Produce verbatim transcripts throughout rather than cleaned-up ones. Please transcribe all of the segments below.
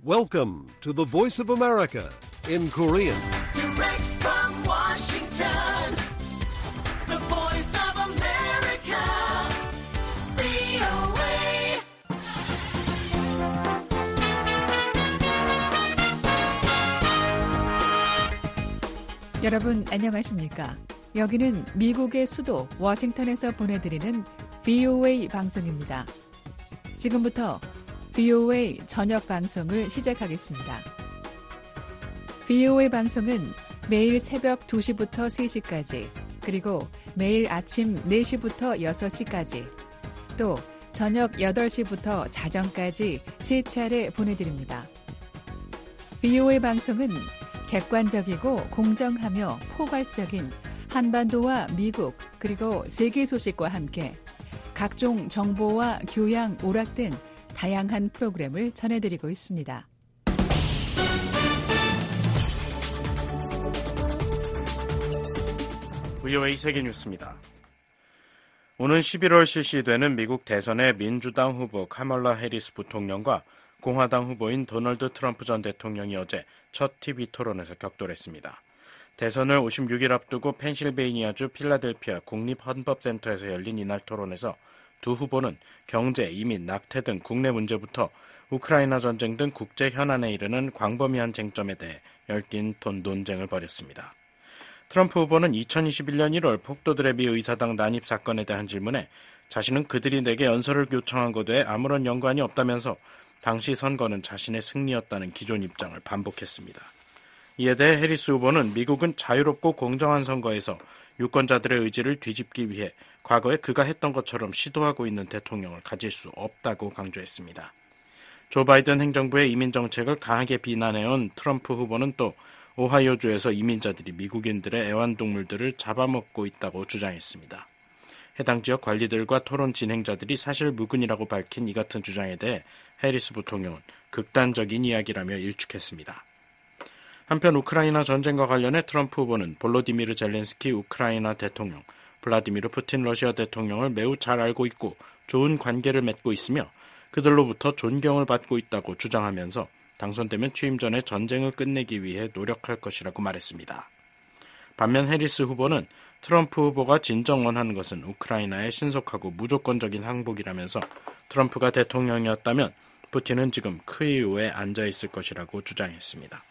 Welcome to the Voice of America in Korean. Direct from Washington, the Voice of America, 브이오에이. 여러분 안녕하십니까? 여기는 미국의 수도 워싱턴에서 보내드리는 브이오에이 방송입니다. 지금부터 브이오에이 저녁 방송을 시작하겠습니다. 브이오에이 방송은 매일 새벽 두 시부터 세 시까지, 그리고 매일 아침 네 시부터 여섯 시까지, 또 저녁 여덟 시부터 자정까지 세 차례 보내드립니다. 브이오에이 방송은 객관적이고 공정하며 포괄적인 한반도와 미국 그리고 세계 소식과 함께 각종 정보와 교양, 오락 등 다양한 프로그램을 전해드리고 있습니다. 브이오에이 세계뉴스입니다. 오는 십일월 실시되는 미국 대선의 민주당 후보 카멀라 해리스 부통령과 공화당 후보인 도널드 트럼프 전 대통령이 어제 첫 티비 토론에서 격돌했습니다. 대선을 오십육 일 앞두고 펜실베이니아주 필라델피아 국립헌법센터에서 열린 이날 토론에서 두 후보는 경제, 이민, 낙태 등 국내 문제부터 우크라이나 전쟁 등 국제 현안에 이르는 광범위한 쟁점에 대해 열띤 논쟁을 벌였습니다. 트럼프 후보는 이천이십일 년 일월 폭도들의 미 의사당 난입 사건에 대한 질문에 자신은 그들이 내게 연설을 요청한 것에 아무런 연관이 없다면서 당시 선거는 자신의 승리였다는 기존 입장을 반복했습니다. 이에 대해 해리스 후보는 미국은 자유롭고 공정한 선거에서 유권자들의 의지를 뒤집기 위해 과거에 그가 했던 것처럼 시도하고 있는 대통령을 가질 수 없다고 강조했습니다. 조 바이든 행정부의 이민 정책을 강하게 비난해온 트럼프 후보는 또 오하이오주에서 이민자들이 미국인들의 애완동물들을 잡아먹고 있다고 주장했습니다. 해당 지역 관리들과 토론 진행자들이 사실 무근이라고 밝힌 이 같은 주장에 대해 해리스 부통령은 극단적인 이야기라며 일축했습니다. 한편 우크라이나 전쟁과 관련해 트럼프 후보는 볼로디미르 젤렌스키 우크라이나 대통령, 블라디미르 푸틴 러시아 대통령을 매우 잘 알고 있고 좋은 관계를 맺고 있으며 그들로부터 존경을 받고 있다고 주장하면서 당선되면 취임 전에 전쟁을 끝내기 위해 노력할 것이라고 말했습니다. 반면 해리스 후보는 트럼프 후보가 진정 원하는 것은 우크라이나의 신속하고 무조건적인 항복이라면서 트럼프가 대통령이었다면 푸틴은 지금 크이우에 앉아있을 것이라고 주장했습니다.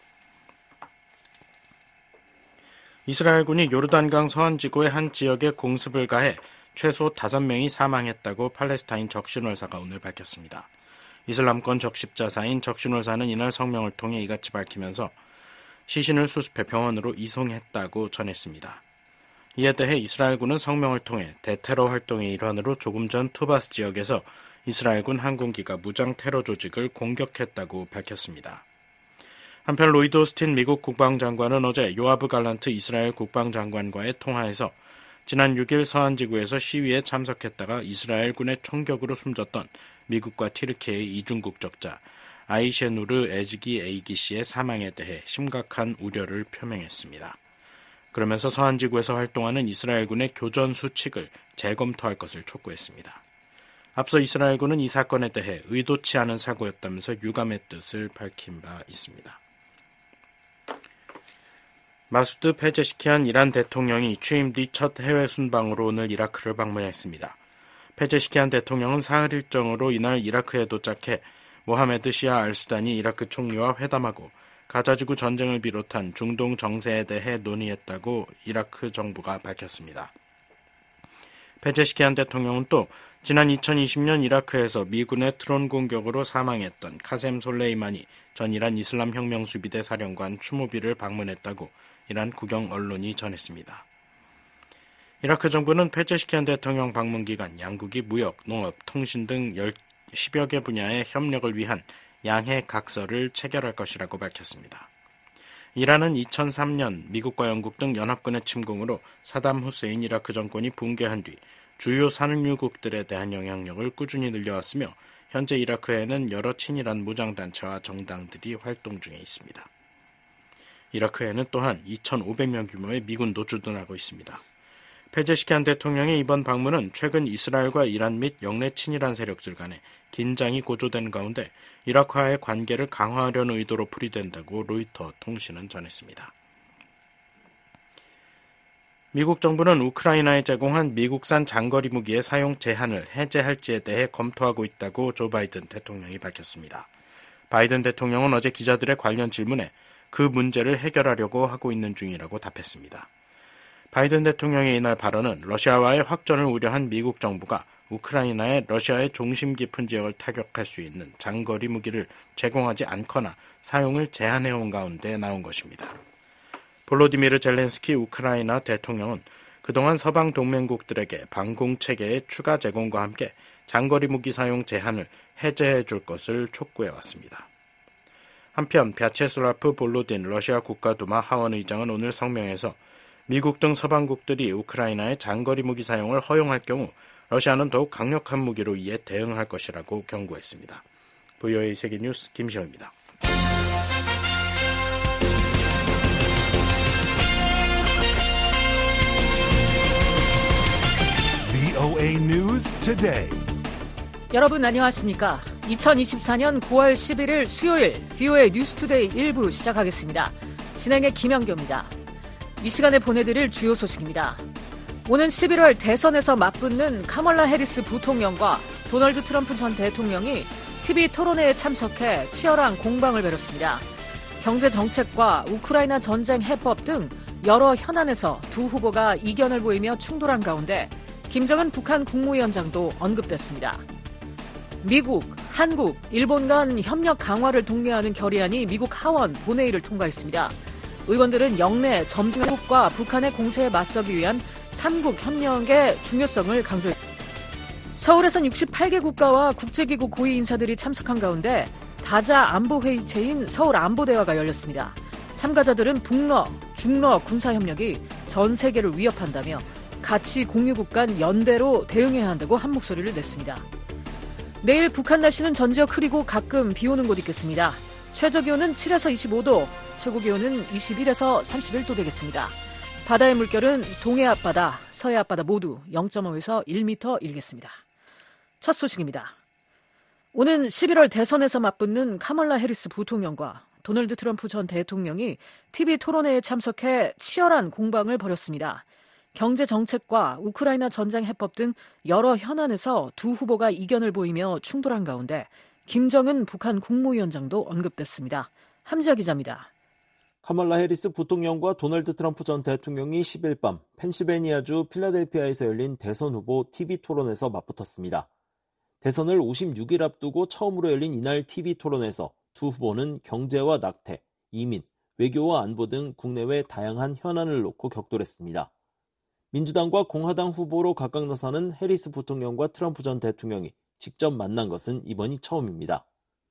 이스라엘군이 요르단강 서안지구의 한 지역에 공습을 가해 최소 다섯 명이 사망했다고 팔레스타인 적신월사가 오늘 밝혔습니다. 이슬람권 적십자사인 적신월사는 이날 성명을 통해 이같이 밝히면서 시신을 수습해 병원으로 이송했다고 전했습니다. 이에 대해 이스라엘군은 성명을 통해 대테러 활동의 일환으로 조금 전 투바스 지역에서 이스라엘군 항공기가 무장 테러 조직을 공격했다고 밝혔습니다. 한편 로이드 오스틴 미국 국방장관은 어제 요아브 갈란트 이스라엘 국방장관과의 통화에서 지난 육 일 서안지구에서 시위에 참석했다가 이스라엘군의 총격으로 숨졌던 미국과 튀르키예의 이중국적자 아이셰누르 에즈기 에이기 씨의 사망에 대해 심각한 우려를 표명했습니다. 그러면서 서안지구에서 활동하는 이스라엘군의 교전 수칙을 재검토할 것을 촉구했습니다. 앞서 이스라엘군은 이 사건에 대해 의도치 않은 사고였다면서 유감의 뜻을 밝힌 바 있습니다. 마수드 페제시키안 이란 대통령이 취임 뒤 첫 해외 순방으로 오늘 이라크를 방문했습니다. 페제시키안 대통령은 사흘 일정으로 이날 이라크에 도착해 모하메드 시아 알수단이 이라크 총리와 회담하고 가자지구 전쟁을 비롯한 중동 정세에 대해 논의했다고 이라크 정부가 밝혔습니다. 페제시키안 대통령은 또 지난 이천이십 년 이라크에서 미군의 드론 공격으로 사망했던 카셈 솔레이마니 전 이란 이슬람혁명 수비대 사령관 추모비를 방문했다고 이란 국영 언론이 전했습니다. 이라크 정부는 페제시키안 대통령 방문 기간 양국이 무역, 농업, 통신 등 십여 개 분야의 협력을 위한 양해 각서를 체결할 것이라고 밝혔습니다. 이란은 이천삼 년 미국과 영국 등 연합군의 침공으로 사담 후세인 이라크 정권이 붕괴한 뒤 주요 산유국들에 대한 영향력을 꾸준히 늘려왔으며 현재 이라크에는 여러 친이란 무장단체와 정당들이 활동 중에 있습니다. 이라크에는 또한 이천오백 명 규모의 미군도 주둔하고 있습니다. 페제시키안 대통령의 이번 방문은 최근 이스라엘과 이란 및 영내 친이란 세력들 간의 긴장이 고조되는 가운데 이라크와의 관계를 강화하려는 의도로 풀이된다고 로이터 통신은 전했습니다. 미국 정부는 우크라이나에 제공한 미국산 장거리 무기의 사용 제한을 해제할지에 대해 검토하고 있다고 조 바이든 대통령이 밝혔습니다. 바이든 대통령은 어제 기자들의 관련 질문에 그 문제를 해결하려고 하고 있는 중이라고 답했습니다. 바이든 대통령의 이날 발언은 러시아와의 확전을 우려한 미국 정부가 우크라이나의 러시아의 중심 깊은 지역을 타격할 수 있는 장거리 무기를 제공하지 않거나 사용을 제한해온 가운데 나온 것입니다. 볼로디미르 젤렌스키 우크라이나 대통령은 그동안 서방 동맹국들에게 방공체계의 추가 제공과 함께 장거리 무기 사용 제한을 해제해 줄 것을 촉구해왔습니다. 한편 벼체슬라프 볼로딘 러시아 국가두마 하원의장은 오늘 성명에서 미국 등 서방국들이 우크라이나의 장거리 무기 사용을 허용할 경우 러시아는 더욱 강력한 무기로 이에 대응할 것이라고 경고했습니다. 브이오에이 세계뉴스 김시호입니다. 브이오에이 News Today. 여러분 안녕하십니까? 이천이십사년 구월 십일일 수요일 브이오에이 뉴스투데이 일 부 시작하겠습니다. 진행의 김영교입니다. 이 시간에 보내드릴 주요 소식입니다. 오는 십일월 대선에서 맞붙는 카멀라 해리스 부통령과 도널드 트럼프 전 대통령이 티비 토론회에 참석해 치열한 공방을 벌였습니다. 경제 정책과 우크라이나 전쟁 해법 등 여러 현안에서 두 후보가 이견을 보이며 충돌한 가운데 김정은 북한 국무위원장도 언급됐습니다. 미국, 한국, 일본 간 협력 강화를 독려하는 결의안이 미국 하원 본회의를 통과했습니다. 의원들은 영내 점진국과 북한의 공세에 맞서기 위한 삼국 협력의 중요성을 강조했습니다. 서울에선 육십팔 개 국가와 국제기구 고위 인사들이 참석한 가운데 다자 안보회의체인 서울안보대화가 열렸습니다. 참가자들은 북러, 중러 군사협력이 전 세계를 위협한다며 가치 공유국 간 연대로 대응해야 한다고 한 목소리를 냈습니다. 내일 북한 날씨는 전 지역 흐리고 가끔 비 오는 곳 있겠습니다. 최저기온은 칠에서 이십오도, 최고기온은 이십일에서 삼십일도 되겠습니다. 바다의 물결은 동해 앞바다, 서해 앞바다 모두 영 점 오에서 일 미터 일겠습니다. 첫 소식입니다. 오는 십일월 대선에서 맞붙는 카멀라 해리스 부통령과 도널드 트럼프 전 대통령이 티비 토론회에 참석해 치열한 공방을 벌였습니다. 경제 정책과 우크라이나 전쟁 해법 등 여러 현안에서 두 후보가 이견을 보이며 충돌한 가운데 김정은 북한 국무위원장도 언급됐습니다. 함지아 기자입니다. 카멀라 해리스 부통령과 도널드 트럼프 전 대통령이 십일 밤 펜실베니아주 필라델피아에서 열린 대선 후보 티비 토론에서 맞붙었습니다. 대선을 오십육일 앞두고 처음으로 열린 이날 티비 토론에서 두 후보는 경제와 낙태, 이민, 외교와 안보 등 국내외 다양한 현안을 놓고 격돌했습니다. 민주당과 공화당 후보로 각각 나서는 해리스 부통령과 트럼프 전 대통령이 직접 만난 것은 이번이 처음입니다.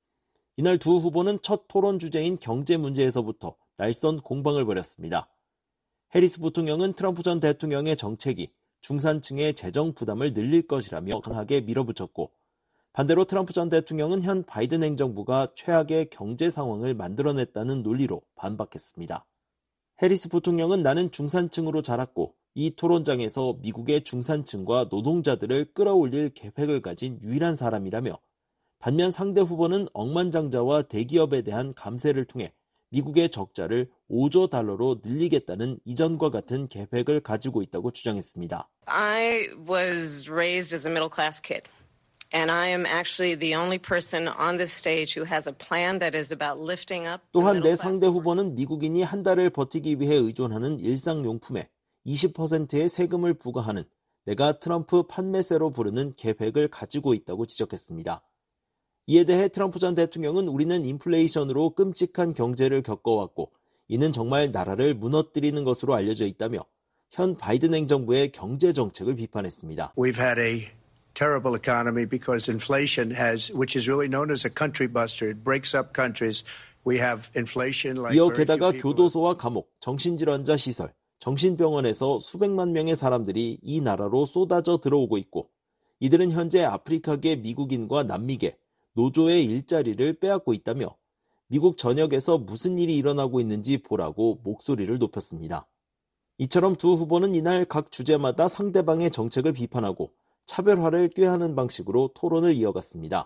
이날 두 후보는 첫 토론 주제인 경제 문제에서부터 날선 공방을 벌였습니다. 해리스 부통령은 트럼프 전 대통령의 정책이 중산층의 재정 부담을 늘릴 것이라며 강하게 밀어붙였고, 반대로 트럼프 전 대통령은 현 바이든 행정부가 최악의 경제 상황을 만들어냈다는 논리로 반박했습니다. 해리스 부통령은 나는 중산층으로 자랐고 이 토론장에서 미국의 중산층과 노동자들을 끌어올릴 계획을 가진 유일한 사람이라며, 반면 상대 후보는 억만장자와 대기업에 대한 감세를 통해 미국의 적자를 오조 달러로 늘리겠다는 이전과 같은 계획을 가지고 있다고 주장했습니다. I was raised as a middle class kid. And I am actually the only person on this stage who has a plan that is about lifting up. 또한 내 상대 후보는 미국인이 한 달을 버티기 위해 의존하는 일상용품에 이십 퍼센트의 세금을 부과하는 내가 트럼프 판매세로 부르는 계획을 가지고 있다고 지적했습니다. 이에 대해 트럼프 전 대통령은 우리는 인플레이션으로 끔찍한 경제를 겪어왔고 이는 정말 나라를 무너뜨리는 것으로 알려져 있다며 현 바이든 행정부의 경제 정책을 비판했습니다. We've had a terrible economy because inflation has, which is really known as a country buster. It breaks up countries. We have inflation like 이어 very few 게다가 people. 교도소와 감옥, 정신질환자 시설, 정신병원에서 수백만 명의 사람들이 이 나라로 쏟아져 들어오고 있고 이들은 현재 아프리카계 미국인과 남미계, 노조의 일자리를 빼앗고 있다며 미국 전역에서 무슨 일이 일어나고 있는지 보라고 목소리를 높였습니다. 이처럼 두 후보는 이날 각 주제마다 상대방의 정책을 비판하고 차별화를 꾀하는 방식으로 토론을 이어갔습니다.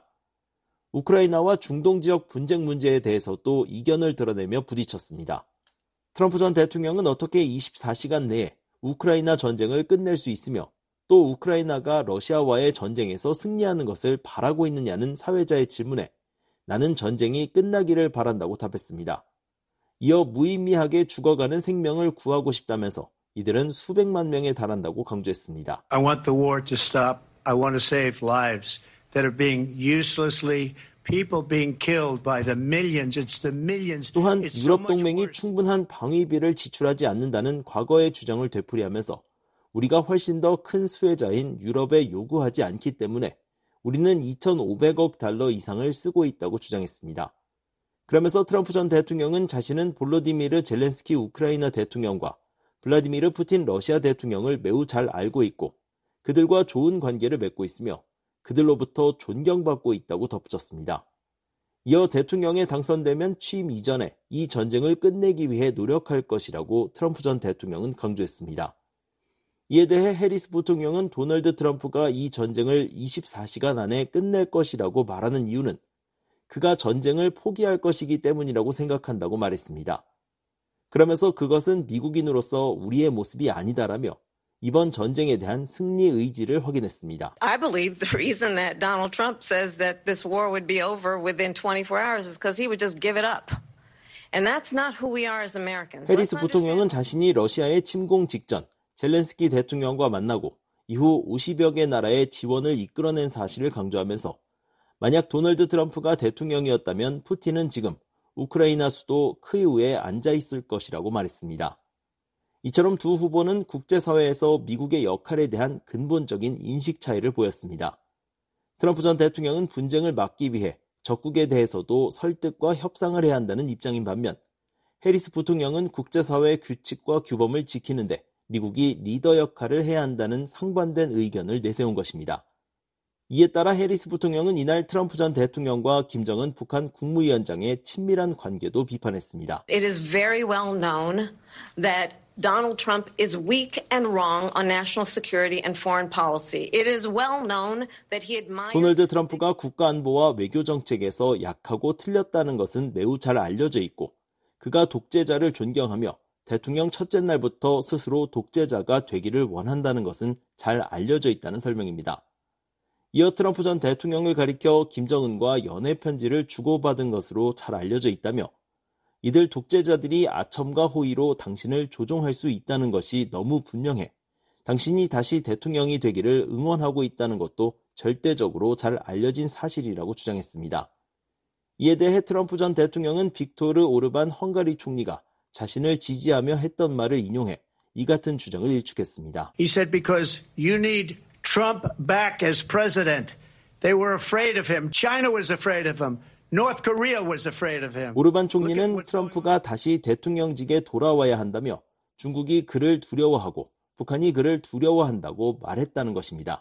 우크라이나와 중동 지역 분쟁 문제에 대해서도 이견을 드러내며 부딪혔습니다. 트럼프 전 대통령은 어떻게 이십사 시간 내에 우크라이나 전쟁을 끝낼 수 있으며 또 우크라이나가 러시아와의 전쟁에서 승리하는 것을 바라고 있느냐는 사회자의 질문에 나는 전쟁이 끝나기를 바란다고 답했습니다. 이어 무의미하게 죽어가는 생명을 구하고 싶다면서 이들은 수백만 명에 달한다고 강조했습니다. I want the war to stop. I want to save lives that are being uselessly people being killed by the millions. It's the millions. 또한 It's so 유럽 much 동맹이 worse. 충분한 방위비를 지출하지 않는다는 과거의 주장을 되풀이하면서 우리가 훨씬 더 큰 수혜자인 유럽에 요구하지 않기 때문에 우리는 이천오백억 달러 이상을 쓰고 있다고 주장했습니다. 그러면서 트럼프 전 대통령은 자신은 볼로디미르 젤렌스키 우크라이나 대통령과 블라디미르 푸틴 러시아 대통령을 매우 잘 알고 있고 그들과 좋은 관계를 맺고 있으며 그들로부터 존경받고 있다고 덧붙였습니다. 이어 대통령에 당선되면 취임 이전에 이 전쟁을 끝내기 위해 노력할 것이라고 트럼프 전 대통령은 강조했습니다. 이에 대해 해리스 부통령은 도널드 트럼프가 이 전쟁을 이십사 시간 안에 끝낼 것이라고 말하는 이유는 그가 전쟁을 포기할 것이기 때문이라고 생각한다고 말했습니다. 그러면서 그것은 미국인으로서 우리의 모습이 아니다라며 이번 전쟁에 대한 승리 의지를 확인했습니다. I believe the reason that Donald Trump says that this war would be over within twenty-four hours is because he would just give it up. And that's not who we are as Americans. 해리스 부통령은 자신이 러시아의 침공 직전 젤렌스키 대통령과 만나고 이후 오십여 개 나라의 지원을 이끌어낸 사실을 강조하면서 만약 도널드 트럼프가 대통령이었다면 푸틴은 지금 우크라이나 수도 키이우에 앉아 있을 것이라고 말했습니다. 이처럼 두 후보는 국제사회에서 미국의 역할에 대한 근본적인 인식 차이를 보였습니다. 트럼프 전 대통령은 분쟁을 막기 위해 적국에 대해서도 설득과 협상을 해야 한다는 입장인 반면 해리스 부통령은 국제사회의 규칙과 규범을 지키는데 미국이 리더 역할을 해야 한다는 상반된 의견을 내세운 것입니다. 이에 따라 해리스 부통령은 이날 트럼프 전 대통령과 김정은 북한 국무위원장의 친밀한 관계도 비판했습니다. It is very well known that Donald Trump is weak and wrong on national security and foreign policy. It is well known that he admires... 도널드 트럼프가 국가안보와 외교정책에서 약하고 틀렸다는 것은 매우 잘 알려져 있고 그가 독재자를 존경하며 대통령 첫째 날부터 스스로 독재자가 되기를 원한다는 것은 잘 알려져 있다는 설명입니다. 이어 트럼프 전 대통령을 가리켜 김정은과 연애 편지를 주고받은 것으로 잘 알려져 있다며 이들 독재자들이 아첨과 호의로 당신을 조종할 수 있다는 것이 너무 분명해 당신이 다시 대통령이 되기를 응원하고 있다는 것도 절대적으로 잘 알려진 사실이라고 주장했습니다. 이에 대해 트럼프 전 대통령은 빅토르 오르반 헝가리 총리가 자신을 지지하며 했던 말을 인용해 이 같은 주장을 일축했습니다. He said because you need Trump back as president. They were afraid of him. China was afraid of him. North Korea was afraid of him. 오르반 총리는 트럼프가 다시 대통령직에 돌아와야 한다며 중국이 그를 두려워하고 북한이 그를 두려워한다고 말했다는 것입니다.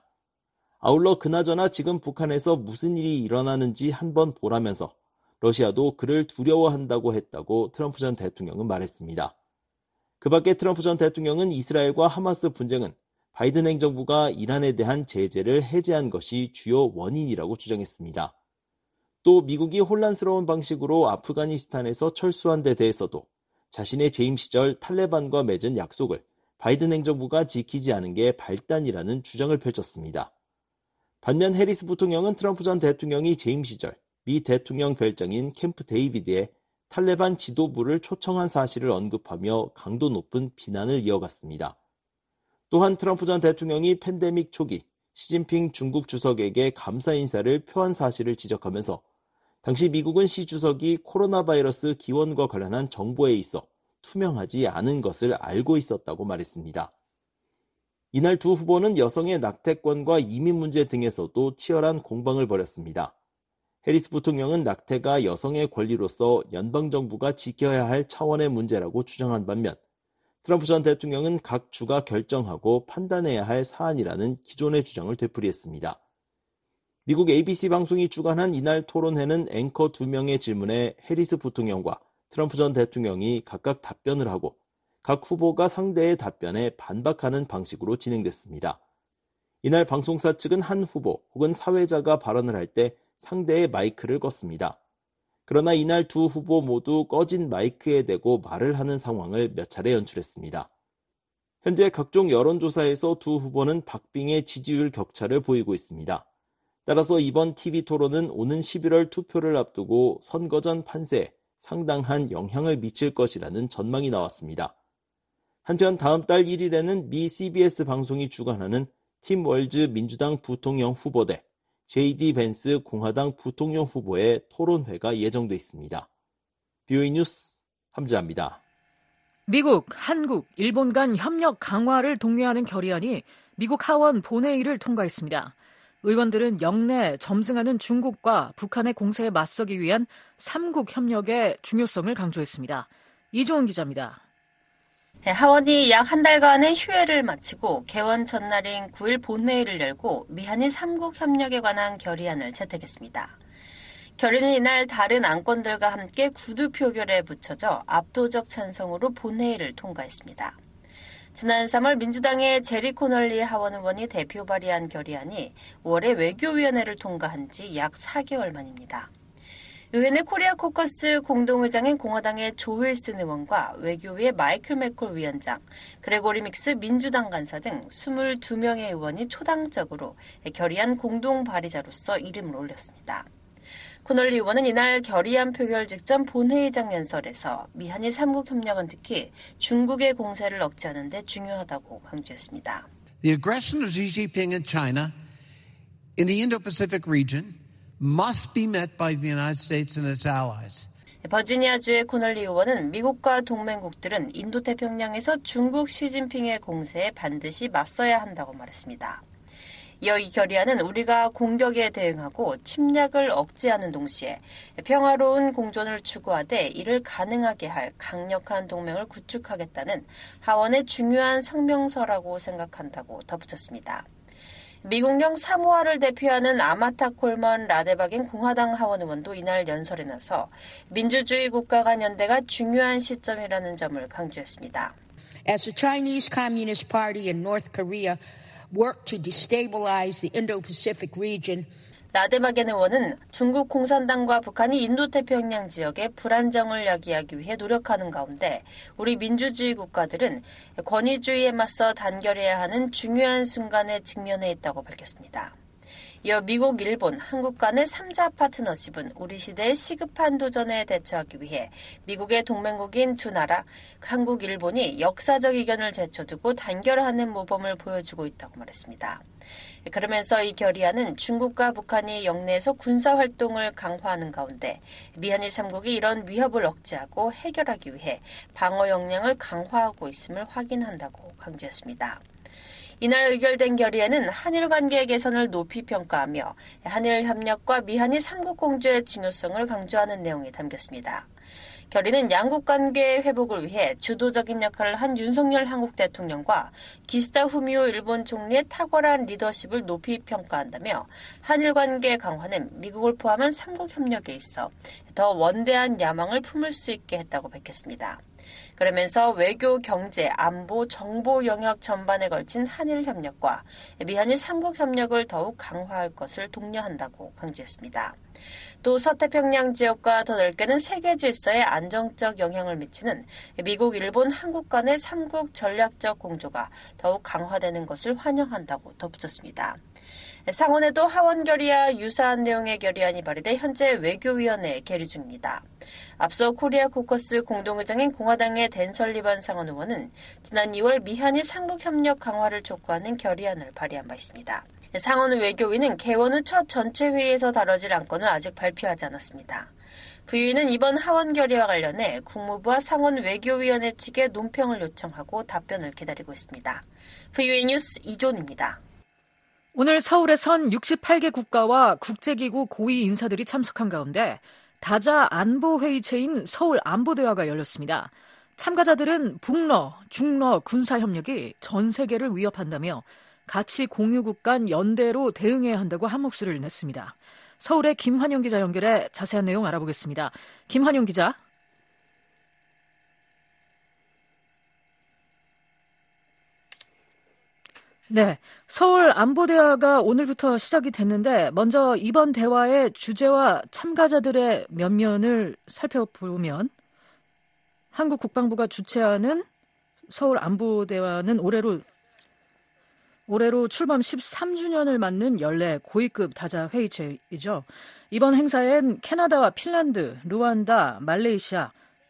아울러 그나저나 지금 북한에서 무슨 일이 일어나는지 한번 보라면서 러시아도 그를 두려워한다고 했다고 트럼프 전 대통령은 말했습니다. 그 밖에 트럼프 전 대통령은 이스라엘과 하마스 분쟁은 바이든 행정부가 이란에 대한 제재를 해제한 것이 주요 원인이라고 주장했습니다. 또 미국이 혼란스러운 방식으로 아프가니스탄에서 철수한 데 대해서도 자신의 재임 시절 탈레반과 맺은 약속을 바이든 행정부가 지키지 않은 게 발단이라는 주장을 펼쳤습니다. 반면 해리스 부통령은 트럼프 전 대통령이 재임 시절 미 대통령 별장인 캠프 데이비드에 탈레반 지도부를 초청한 사실을 언급하며 강도 높은 비난을 이어갔습니다. 또한 트럼프 전 대통령이 팬데믹 초기 시진핑 중국 주석에게 감사 인사를 표한 사실을 지적하면서 당시 미국은 시 주석이 코로나 바이러스 기원과 관련한 정보에 있어 투명하지 않은 것을 알고 있었다고 말했습니다. 이날 두 후보는 여성의 낙태권과 이민 문제 등에서도 치열한 공방을 벌였습니다. 해리스 부통령은 낙태가 여성의 권리로서 연방정부가 지켜야 할 차원의 문제라고 주장한 반면 트럼프 전 대통령은 각 주가 결정하고 판단해야 할 사안이라는 기존의 주장을 되풀이했습니다. 미국 에이비씨 방송이 주관한 이날 토론회는 앵커 두 명의 질문에 해리스 부통령과 트럼프 전 대통령이 각각 답변을 하고 각 후보가 상대의 답변에 반박하는 방식으로 진행됐습니다. 이날 방송사 측은 한 후보 혹은 사회자가 발언을 할 때 상대의 마이크를 껐습니다. 그러나 이날 두 후보 모두 꺼진 마이크에 대고 말을 하는 상황을 몇 차례 연출했습니다. 현재 각종 여론조사에서 두 후보는 박빙의 지지율 격차를 보이고 있습니다. 따라서 이번 티비 토론은 오는 십일월 투표를 앞두고 선거 전 판세에 상당한 영향을 미칠 것이라는 전망이 나왔습니다. 한편 다음 달 일 일에는 미 씨비에스 방송이 주관하는 팀 월즈 민주당 부통령 후보대, 제이디 벤스 공화당 부통령 후보의 토론회가 예정돼 있습니다. 비오이 뉴스 함지아입니다. 미국, 한국, 일본 간 협력 강화를 독려하는 결의안이 미국 하원 본회의를 통과했습니다. 의원들은 영내 점증하는 중국과 북한의 공세에 맞서기 위한 삼국 협력의 중요성을 강조했습니다. 이종훈 기자입니다. 하원이 약 한 달간의 휴회를 마치고 개원 전날인 구 일 본회의를 열고 미한일 삼국 협력에 관한 결의안을 채택했습니다. 결의는 이날 다른 안건들과 함께 구두 표결에 붙여져 압도적 찬성으로 본회의를 통과했습니다. 지난 삼월 민주당의 제리 코널리 하원 의원이 대표 발의한 결의안이 오월에 외교위원회를 통과한 지 약 사 개월 만입니다. 의회 내 코리아 코커스 공동의장인 공화당의 조 윌슨 의원과 외교위의 마이클 맥콜 위원장, 그레고리 믹스 민주당 간사 등 이십이 명의 의원이 초당적으로 결의안 공동 발의자로서 이름을 올렸습니다. 코널리 의원은 이날 결의안 표결 직전 본회의장 연설에서 미한일 삼국 협력은 특히 중국의 공세를 억제하는 데 중요하다고 강조했습니다. The aggression of Xi Jinping and China in the Indo-Pacific region must be met by the United States and its allies. 버지니아주의 코널리 의원은 미국과 동맹국들은 인도태평양에서 중국 시진핑의 공세에 반드시 맞서야 한다고 말했습니다. 이어 이 결의안은 우리가 공격에 대응하고 침략을 억제하는 동시에 평화로운 공존을 추구하되 이를 가능하게 할 강력한 동맹을 구축하겠다는 하원의 중요한 성명서라고 생각한다고 덧붙였습니다. 미국령 사모아를 대표하는 아마타 콜먼 라데바겐 공화당 하원 의원도 이날 연설에 나서 민주주의 국가 간 연대가 중요한 시점이라는 점을 강조했습니다. As the Chinese Communist Party in North Korea work to destabilize the Indo-Pacific region, 라데바겐 의원은 중국 공산당과 북한이 인도태평양 지역의 불안정을 야기하기 위해 노력하는 가운데 우리 민주주의 국가들은 권위주의에 맞서 단결해야 하는 중요한 순간에 직면해 있다고 밝혔습니다. 이어 미국, 일본, 한국 간의 삼자 파트너십은 우리 시대의 시급한 도전에 대처하기 위해 미국의 동맹국인 두 나라, 한국, 일본이 역사적 이견을 제쳐두고 단결하는 모범을 보여주고 있다고 말했습니다. 그러면서 이 결의안은 중국과 북한이 영내에서 군사활동을 강화하는 가운데 미한일 삼국이 이런 위협을 억제하고 해결하기 위해 방어 역량을 강화하고 있음을 확인한다고 강조했습니다. 이날 의결된 결의에는 한일 관계 개선을 높이 평가하며 한일 협력과 미한일 삼국 공조의 중요성을 강조하는 내용이 담겼습니다. 결의는 양국 관계 회복을 위해 주도적인 역할을 한 윤석열 한국 대통령과 기시다 후미오 일본 총리의 탁월한 리더십을 높이 평가한다며 한일 관계 강화는 미국을 포함한 삼국 협력에 있어 더 원대한 야망을 품을 수 있게 했다고 밝혔습니다. 그러면서 외교, 경제, 안보, 정보 영역 전반에 걸친 한일 협력과 미한일 삼국 협력을 더욱 강화할 것을 독려한다고 강조했습니다. 또 서태평양 지역과 더 넓게는 세계 질서에 안정적 영향을 미치는 미국, 일본, 한국 간의 삼국 전략적 공조가 더욱 강화되는 것을 환영한다고 덧붙였습니다. 상원에도 하원 결의와 유사한 내용의 결의안이 발의돼 현재 외교위원회에 계류 중입니다. 앞서 코리아 코커스 공동의장인 공화당의 댄 설리번 상원 의원은 지난 이월 미한일 삼국 협력 강화를 촉구하는 결의안을 발의한 바 있습니다. 상원 외교위는 개원 후 첫 전체 회의에서 다뤄질 안건은 아직 발표하지 않았습니다. 부위는 이번 하원 결의와 관련해 국무부와 상원 외교위원회 측에 논평을 요청하고 답변을 기다리고 있습니다. 브이오에이 뉴스 이존입니다. 오늘 서울에선 육십팔 개 국가와 국제기구 고위 인사들이 참석한 가운데 다자 안보회의체인 서울안보대화가 열렸습니다. 참가자들은 북러, 중러 군사협력이 전 세계를 위협한다며 가치 공유국 간 연대로 대응해야 한다고 한 목소리를 냈습니다. 서울의 김환용 기자 연결해 자세한 내용 알아보겠습니다. 김환용 기자. 네, 서울 안보대화가 오늘부터 시작이 됐는데 먼저 이번 대화의 주제와 참가자들의 면면을 살펴보면 한국 국방부가 주최하는 서울 안보대화는 올해로 올해로 출범 십삼 주년을 맞는 연례 고위급 다자 회의체이죠. 이번 행사엔 캐나다와 핀란드, 루안다, 말레이시아,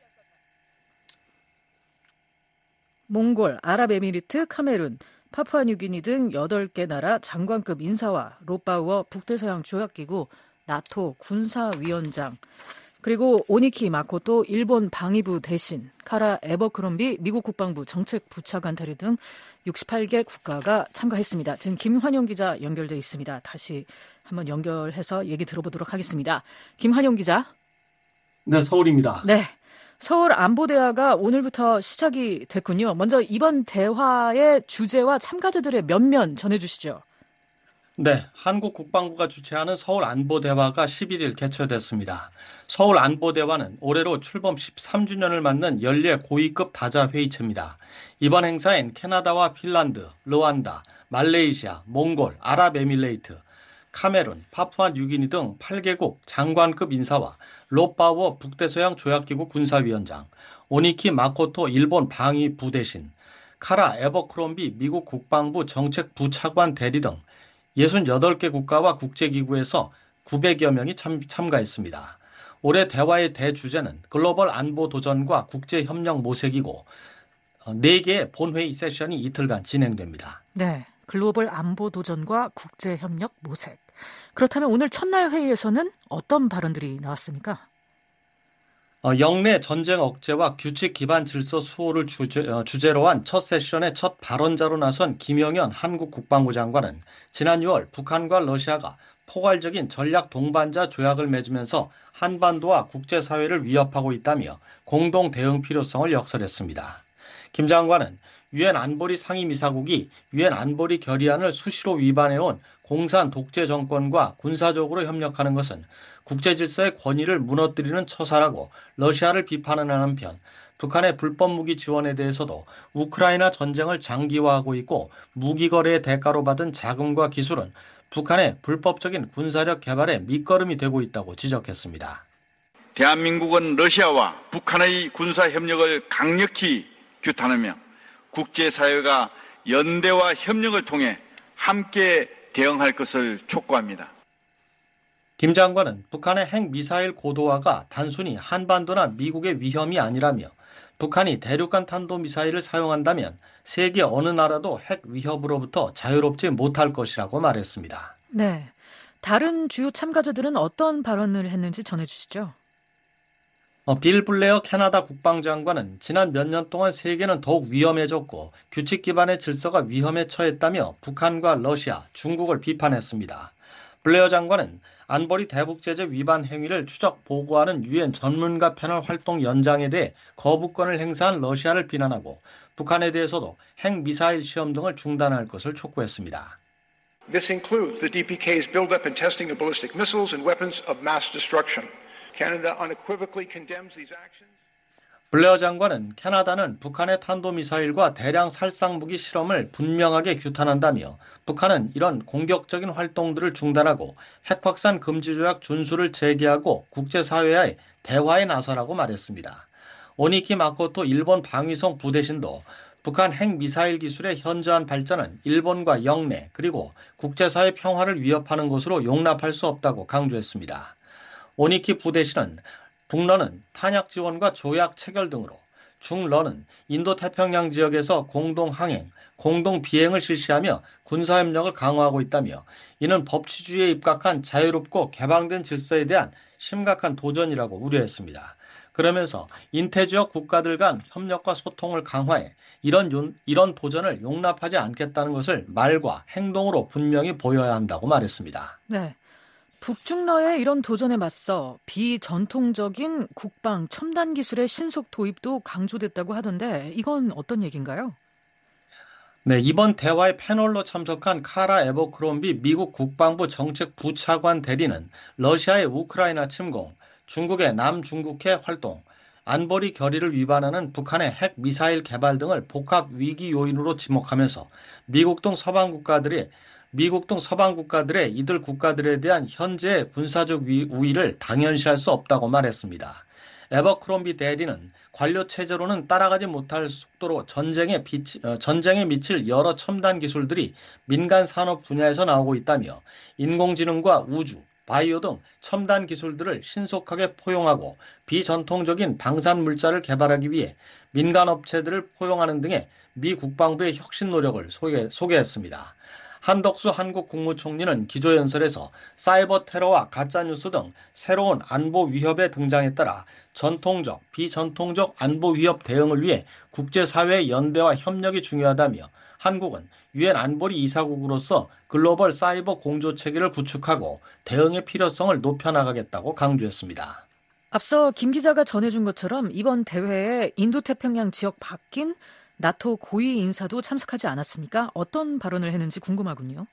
몽골, 아랍에미리트, 카메룬, 파푸아뉴기니 등 여덟 개 나라 장관급 인사와 로파우어 북대서양 조약기구, 나토 군사위원장, 그리고 오니키 마코토 일본 방위부 대신, 카라 에버크롬비 미국 국방부 정책부차관 대리 등 육십팔 개 국가가 참가했습니다. 지금 김환용 기자 연결돼 있습니다. 다시 한번 연결해서 얘기 들어보도록 하겠습니다. 김환용 기자. 네, 서울입니다. 네. 서울 안보대화가 오늘부터 시작이 됐군요. 먼저 이번 대화의 주제와 참가자들의 면면 전해주시죠. 네, 한국 국방부가 주최하는 서울 안보대화가 십일 일 개최됐습니다. 서울 안보대화는 올해로 출범 십삼 주년을 맞는 연례 고위급 다자 회의체입니다. 이번 행사엔 캐나다와 핀란드, 루안다, 말레이시아, 몽골, 아랍에미레이트, 카메룬, 파푸아뉴기니 등 여덟 개국 장관급 인사와 로파우어 북대서양 조약기구 군사위원장, 오니키 마코토 일본 방위부 대신, 카라 에버크롬비 미국 국방부 정책부차관 대리 등 육십팔 개 국가와 국제기구에서 구백여 명이 참, 참가했습니다. 올해 대화의 대주제는 글로벌 안보 도전과 국제협력 모색이고 네 개의 본회의 세션이 이틀간 진행됩니다. 네, 글로벌 안보 도전과 국제협력 모색. 그렇다면 오늘 첫날 회의에서는 어떤 발언들이 나왔습니까? 어, 영내 전쟁 억제와 규칙 기반 질서 수호를 주제, 어, 주제로 한 첫 세션의 첫 발언자로 나선 김영현 한국 국방부 장관은 지난 유월 북한과 러시아가 포괄적인 전략 동반자 조약을 맺으면서 한반도와 국제사회를 위협하고 있다며 공동 대응 필요성을 역설했습니다. 김 장관은 유엔 안보리 상임이사국이 유엔 안보리 결의안을 수시로 위반해온 공산 독재 정권과 군사적으로 협력하는 것은 국제 질서의 권위를 무너뜨리는 처사라고 러시아를 비판하는 한편 북한의 불법 무기 지원에 대해서도 우크라이나 전쟁을 장기화하고 있고 무기 거래의 대가로 받은 자금과 기술은 북한의 불법적인 군사력 개발에 밑거름이 되고 있다고 지적했습니다. 대한민국은 러시아와 북한의 군사협력을 강력히 규탄하며 국제사회가 연대와 협력을 통해 함께 대응할 것을 촉구합니다. 김 장관은 북한의 핵미사일 고도화가 단순히 한반도나 미국의 위험이 아니라며 북한이 대륙간 탄도미사일을 사용한다면 세계 어느 나라도 핵 위협으로부터 자유롭지 못할 것이라고 말했습니다. 네, 다른 주요 참가자들은 어떤 발언을 했는지 전해주시죠. 어, 빌 블레어 캐나다 국방장관은 지난 몇 년 동안 세계는 더욱 위험해졌고 규칙 기반의 질서가 위험에 처했다며 북한과 러시아, 중국을 비판했습니다. 블레어 장관은 안보리 대북제재 위반 행위를 추적 보고하는 유엔 전문가 패널 활동 연장에 대해 거부권을 행사한 러시아를 비난하고 북한에 대해서도 핵미사일 시험 등을 중단할 것을 촉구했습니다. This includes the D P K's buildup and testing of ballistic missiles and weapons of mass destruction. Canada unequivocally condemns these actions. 블레어 장관은 캐나다는 북한의 탄도미사일과 대량 살상무기 실험을 분명하게 규탄한다며 북한은 이런 공격적인 활동들을 중단하고 핵확산 금지조약 준수를 재개하고 국제사회와의 대화에 나서라고 말했습니다. 오니키 마코토 일본 방위성 부대신도 북한 핵미사일 기술의 현저한 발전은 일본과 영내 그리고 국제사회 평화를 위협하는 것으로 용납할 수 없다고 강조했습니다. 오니키 부대신은 북러는 탄약 지원과 조약 체결 등으로 중러는 인도태평양 지역에서 공동 항행, 공동 비행을 실시하며 군사협력을 강화하고 있다며 이는 법치주의에 입각한 자유롭고 개방된 질서에 대한 심각한 도전이라고 우려했습니다. 그러면서 인태지역 국가들 간 협력과 소통을 강화해 이런, 요, 이런 도전을 용납하지 않겠다는 것을 말과 행동으로 분명히 보여야 한다고 말했습니다. 네. 북중러의 이런 도전에 맞서 비전통적인 국방 첨단 기술의 신속 도입도 강조됐다고 하던데 이건 어떤 얘기인가요? 네, 이번 대화에 패널로 참석한 카라 에버크롬비 미국 국방부 정책부차관 대리는 러시아의 우크라이나 침공, 중국의 남중국해 활동, 안보리 결의를 위반하는 북한의 핵 미사일 개발 등을 복합 위기 요인으로 지목하면서 미국 등 서방 국가들이 미국 등 서방 국가들의 이들 국가들에 대한 현재의 군사적 우위를 당연시할 수 없다고 말했습니다. 에버크롬비 대리는 관료 체제로는 따라가지 못할 속도로 전쟁에, 비치, 어, 전쟁에 미칠 여러 첨단 기술들이 민간 산업 분야에서 나오고 있다며 인공지능과 우주, 바이오 등 첨단 기술들을 신속하게 포용하고 비전통적인 방산 물자를 개발하기 위해 민간 업체들을 포용하는 등의 미 국방부의 혁신 노력을 소개, 소개했습니다. 한덕수 한국 국무총리는 기조연설에서 사이버 테러와 가짜뉴스 등 새로운 안보 위협의 등장에 따라 전통적, 비전통적 안보 위협 대응을 위해 국제사회의 연대와 협력이 중요하다며 한국은 유엔 안보리 이사국으로서 글로벌 사이버 공조 체계를 구축하고 대응의 필요성을 높여나가겠다고 강조했습니다. 앞서 김 기자가 전해준 것처럼 이번 대회에 인도태평양 지역 바뀐 나토 고위 인사도 참석하지 않았습니까? 어떤 발언을 했는지 궁금하군요.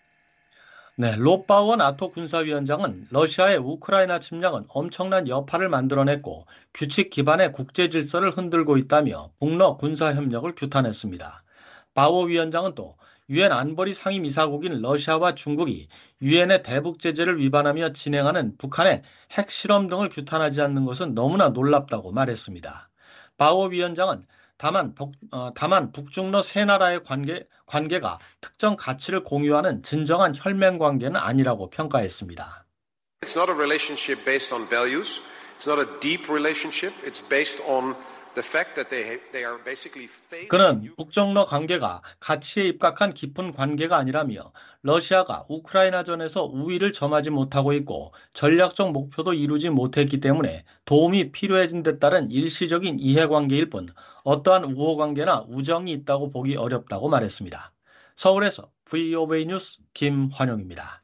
네, 롯바우어 나토 군사위원장은 러시아의 우크라이나 침략은 엄청난 여파를 만들어냈고 규칙 기반의 국제 질서를 흔들고 있다며 북러 군사협력을 규탄했습니다. 바우어 위원장은 또 유엔 안보리 상임이사국인 러시아와 중국이 유엔의 대북 제재를 위반하며 진행하는 북한의 핵 실험 등을 규탄하지 않는 것은 너무나 놀랍다고 말했습니다. 바우어 위원장은 다만, 북, 어, 다만 북중러 세 나라의 관계, 관계가 특정 가치를 공유하는 진정한 혈맹 관계는 아니라고 평가했습니다. It's not a relationship based on values. It's not a deep relationship. It's based on the fact that they they are basically failing. 그는 북중러 관계가 가치에 입각한 깊은 관계가 아니라며 러시아가 우크라이나전에서 우위를 점하지 못하고 있고 전략적 목표도 이루지 못했기 때문에 도움이 필요해진 데 따른 일시적인 이해관계일 뿐 어떠한 우호관계나 우정이 있다고 보기 어렵다고 말했습니다. 서울에서 브이오에이 뉴스 김환용입니다.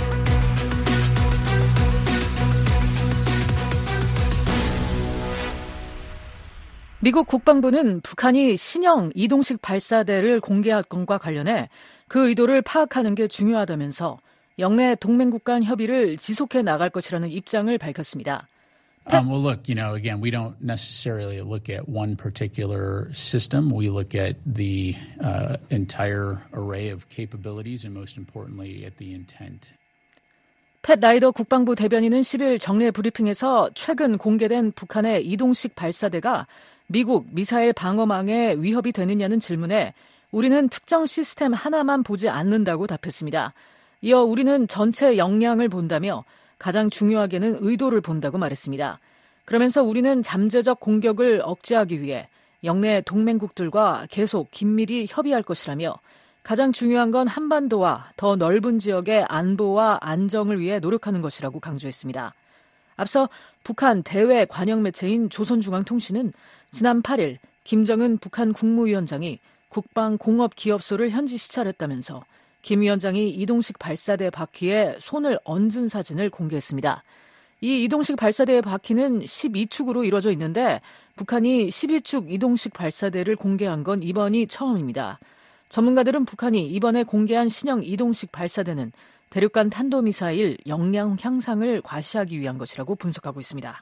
미국 국방부는 북한이 신형 이동식 발사대를 공개한 건과 관련해 그 의도를 파악하는 게 중요하다면서 영내 동맹국 간 협의를 지속해 나갈 것이라는 입장을 밝혔습니다. Um, well, look, you know, again, we don't necessarily look at one particular system. We look at the uh, entire array of capabilities and most importantly at the intent. 팻 라이더 국방부 대변인은 십일 정례 브리핑에서 최근 공개된 북한의 이동식 발사대가 미국 미사일 방어망에 위협이 되느냐는 질문에 우리는 특정 시스템 하나만 보지 않는다고 답했습니다. 이어 우리는 전체 역량을 본다며 가장 중요하게는 의도를 본다고 말했습니다. 그러면서 우리는 잠재적 공격을 억제하기 위해 영내 동맹국들과 계속 긴밀히 협의할 것이라며 가장 중요한 건 한반도와 더 넓은 지역의 안보와 안정을 위해 노력하는 것이라고 강조했습니다. 앞서 북한 대외 관영 매체인 조선중앙통신은 지난 팔 일 김정은 북한 국무위원장이 국방공업기업소를 현지 시찰했다면서 김 위원장이 이동식 발사대 바퀴에 손을 얹은 사진을 공개했습니다. 이 이동식 발사대의 바퀴는 십이 축으로 이루어져 있는데 북한이 십이 축 이동식 발사대를 공개한 건 이번이 처음입니다. 전문가들은 북한이 이번에 공개한 신형 이동식 발사대는 대륙간 탄도미사일 역량 향상을 과시하기 위한 것이라고 분석하고 있습니다.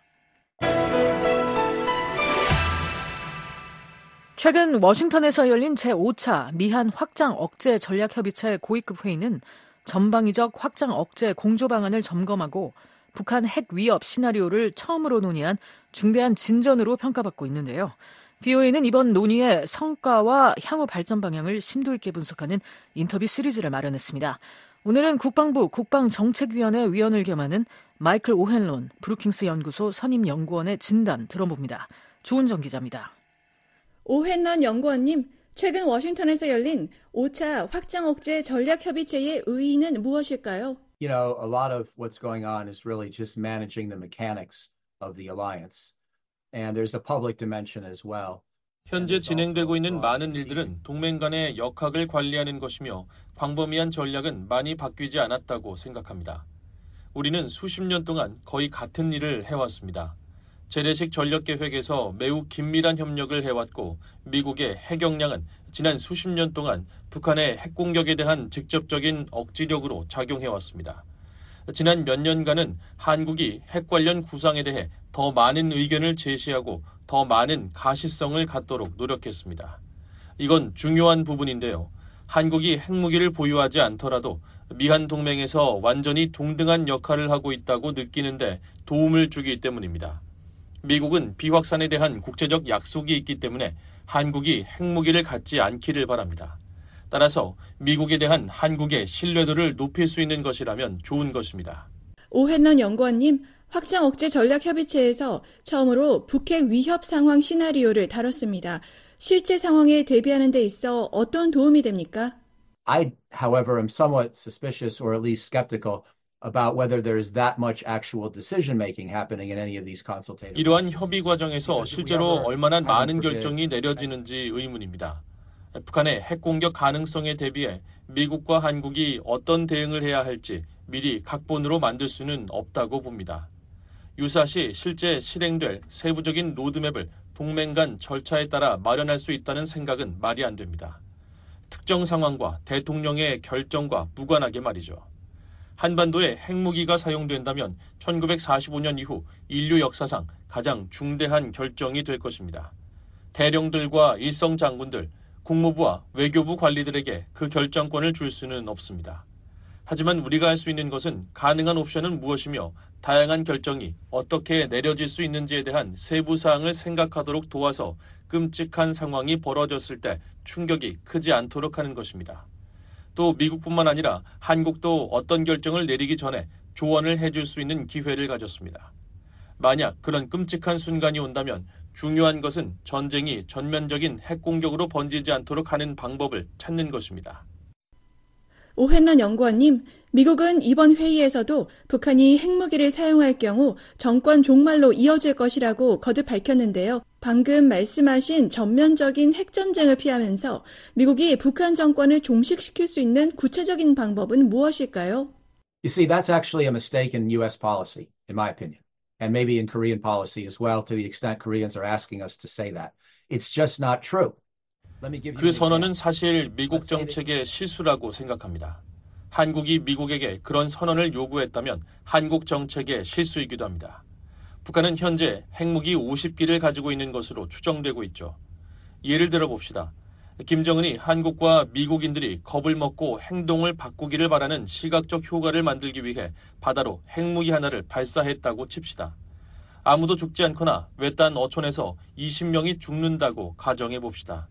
최근 워싱턴에서 열린 제오 차 미한 확장 억제 전략협의체 고위급 회의는 전방위적 확장 억제 공조 방안을 점검하고 북한 핵 위협 시나리오를 처음으로 논의한 중대한 진전으로 평가받고 있는데요. 브이오에이는 이번 논의의 성과와 향후 발전 방향을 심도 있게 분석하는 인터뷰 시리즈를 마련했습니다. 오늘은 국방부 국방정책위원회 위원을 겸하는 마이클 오헨론 브루킹스 연구소 선임연구원의 진단 들어봅니다. 조은정 기자입니다. 오헨런 연구원님, 최근 워싱턴에서 열린 오 차 확장 억제 전략협의체의 의의는 무엇일까요? You know, a lot of what's going on is really just managing the mechanics of the alliance. And there's a public dimension as well. 현재 진행되고 있는 많은 일들은 동맹 간의 역학을 관리하는 것이며 광범위한 전략은 많이 바뀌지 않았다고 생각합니다. 우리는 수십 년 동안 거의 같은 일을 해왔습니다. 재래식 전력계획에서 매우 긴밀한 협력을 해왔고 미국의 핵 역량은 지난 수십 년 동안 북한의 핵공격에 대한 직접적인 억지력으로 작용해왔습니다. 지난 몇 년간은 한국이 핵 관련 구상에 대해 더 많은 의견을 제시하고 더 많은 가시성을 갖도록 노력했습니다. 이건 중요한 부분인데요. 한국이 핵무기를 보유하지 않더라도 미한 동맹에서 완전히 동등한 역할을 하고 있다고 느끼는데 도움을 주기 때문입니다. 미국은 비확산에 대한 국제적 약속이 있기 때문에 한국이 핵무기를 갖지 않기를 바랍니다. 따라서 미국에 대한 한국의 신뢰도를 높일 수 있는 것이라면 좋은 것입니다. 오hen런 연구원님, 확장 억제 전략 협의체에서 처음으로 북핵 위협 상황 시나리오를 다뤘습니다. 실제 상황에 대비하는 데 있어 어떤 도움이 됩니까? I, however, am somewhat suspicious or at least skeptical about whether there is that much actual decision-making happening in any of these consultative 이러한 협의 과정에서 실제로 얼마나 많은 결정이 내려지는지 의문입니다. 북한의 핵 공격 가능성에 대비해 미국과 한국이 어떤 대응을 해야 할지 미리 각본으로 만들 수는 없다고 봅니다. 유사시 실제 실행될 세부적인 로드맵을 동맹 간 절차에 따라 마련할 수 있다는 생각은 말이 안 됩니다. 특정 상황과 대통령의 결정과 무관하게 말이죠. 한반도에 핵무기가 사용된다면 천구백사십오 년 이후 인류 역사상 가장 중대한 결정이 될 것입니다. 대령들과 일성 장군들, 국무부와 외교부 관리들에게 그 결정권을 줄 수는 없습니다. 하지만 우리가 할 수 있는 것은 가능한 옵션은 무엇이며 다양한 결정이 어떻게 내려질 수 있는지에 대한 세부 사항을 생각하도록 도와서 끔찍한 상황이 벌어졌을 때 충격이 크지 않도록 하는 것입니다. 또 미국뿐만 아니라 한국도 어떤 결정을 내리기 전에 조언을 해줄 수 있는 기회를 가졌습니다. 만약 그런 끔찍한 순간이 온다면 중요한 것은 전쟁이 전면적인 핵공격으로 번지지 않도록 하는 방법을 찾는 것입니다. 오hen런 연구원님, 미국은 이번 회의에서도 북한이 핵무기를 사용할 경우 정권 종말로 이어질 것이라고 거듭 밝혔는데요. 방금 말씀하신 전면적인 핵전쟁을 피하면서 미국이 북한 정권을 종식시킬 수 있는 구체적인 방법은 무엇일까요? You see, that's actually a mistake in U S policy, in my opinion, and maybe in Korean policy as well, to the extent Koreans are asking us to say that. It's just not true. 그 선언은 사실 미국 정책의 실수라고 생각합니다. 한국이 미국에게 그런 선언을 요구했다면 한국 정책의 실수이기도 합니다. 북한은 현재 핵무기 오십 기를 가지고 있는 것으로 추정되고 있죠. 예를 들어 봅시다. 김정은이 한국과 미국인들이 겁을 먹고 행동을 바꾸기를 바라는 시각적 효과를 만들기 위해 바다로 핵무기 하나를 발사했다고 칩시다. 아무도 죽지 않거나 외딴 어촌에서 이십 명이 죽는다고 가정해 봅시다.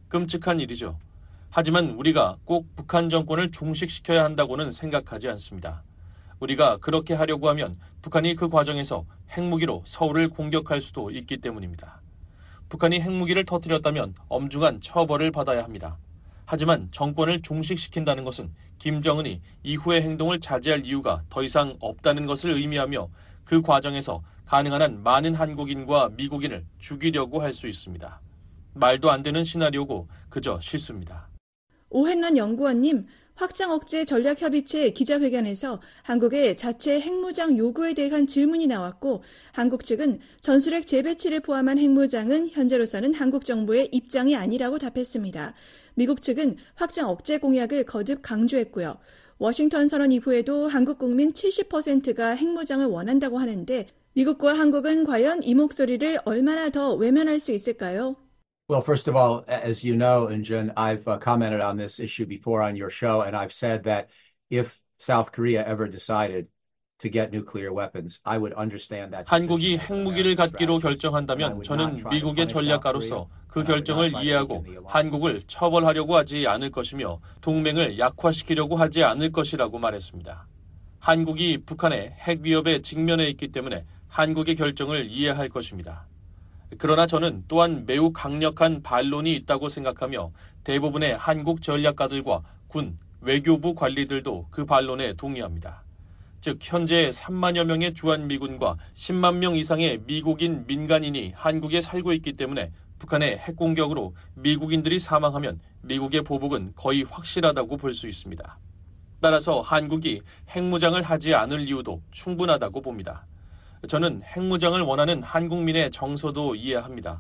끔찍한 일이죠. 하지만 우리가 꼭 북한 정권을 종식시켜야 한다고는 생각하지 않습니다. 우리가 그렇게 하려고 하면 북한이 그 과정에서 핵무기로 서울을 공격할 수도 있기 때문입니다. 북한이 핵무기를 터뜨렸다면 엄중한 처벌을 받아야 합니다. 하지만 정권을 종식시킨다는 것은 김정은이 이후의 행동을 자제할 이유가 더 이상 없다는 것을 의미하며 그 과정에서 가능한 한 많은 한국인과 미국인을 죽이려고 할 수 있습니다. 말도 안 되는 시나리오고 그저 실수입니다. 오hen런 연구원님, 확장 억제 전략협의체 기자회견에서 한국의 자체 핵무장 요구에 대한 질문이 나왔고 한국 측은 전술핵 재배치를 포함한 핵무장은 현재로서는 한국 정부의 입장이 아니라고 답했습니다. 미국 측은 확장 억제 공약을 거듭 강조했고요. 워싱턴 선언 이후에도 한국 국민 칠십 퍼센트가 핵무장을 원한다고 하는데 미국과 한국은 과연 이 목소리를 얼마나 더 외면할 수 있을까요? Well, first of all, as you know, Eunjun, I've uh, commented on this issue before on your show, and I've said that if South Korea ever decided to get nuclear weapons, I would understand that. 한국이 핵무기를 갖기로 결정한다면 저는 미국의 전략가로서 그 결정을 이해하고 한국을 처벌하려고 하지 않을 것이며 동맹을 약화시키려고 하지 않을 것이라고 말했습니다. 한국이 북한의 핵 위협에 직면해 있기 때문에 한국의 결정을 이해할 것입니다. 그러나 저는 또한 매우 강력한 반론이 있다고 생각하며 대부분의 한국 전략가들과 군, 외교부 관리들도 그 반론에 동의합니다. 즉 현재 삼만여 명의 주한미군과 십만 명 이상의 미국인 민간인이 한국에 살고 있기 때문에 북한의 핵공격으로 미국인들이 사망하면 미국의 보복은 거의 확실하다고 볼 수 있습니다. 따라서 한국이 핵무장을 하지 않을 이유도 충분하다고 봅니다. 저는 핵무장을 원하는 한국민의 정서도 이해합니다.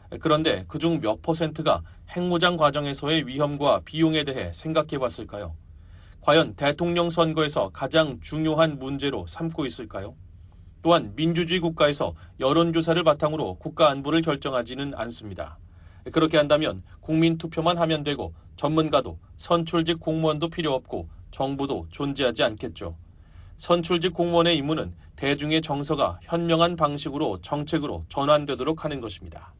그런데 그중 몇 퍼센트가 핵무장 과정에서의 위험과 비용에 대해 생각해 봤을까요? 과연 대통령 선거에서 가장 중요한 문제로 삼고 있을까요? 또한 민주주의 국가에서 여론조사를 바탕으로 국가 안보를 결정하지는 않습니다. 그렇게 한다면 국민 투표만 하면 되고 전문가도 선출직 공무원도 필요 없고 정부도 존재하지 않겠죠. 선출직 공무원의 임무는 대중의 정서가 현명한 방식으로 정책으로 전환되도록 하는 것입니다.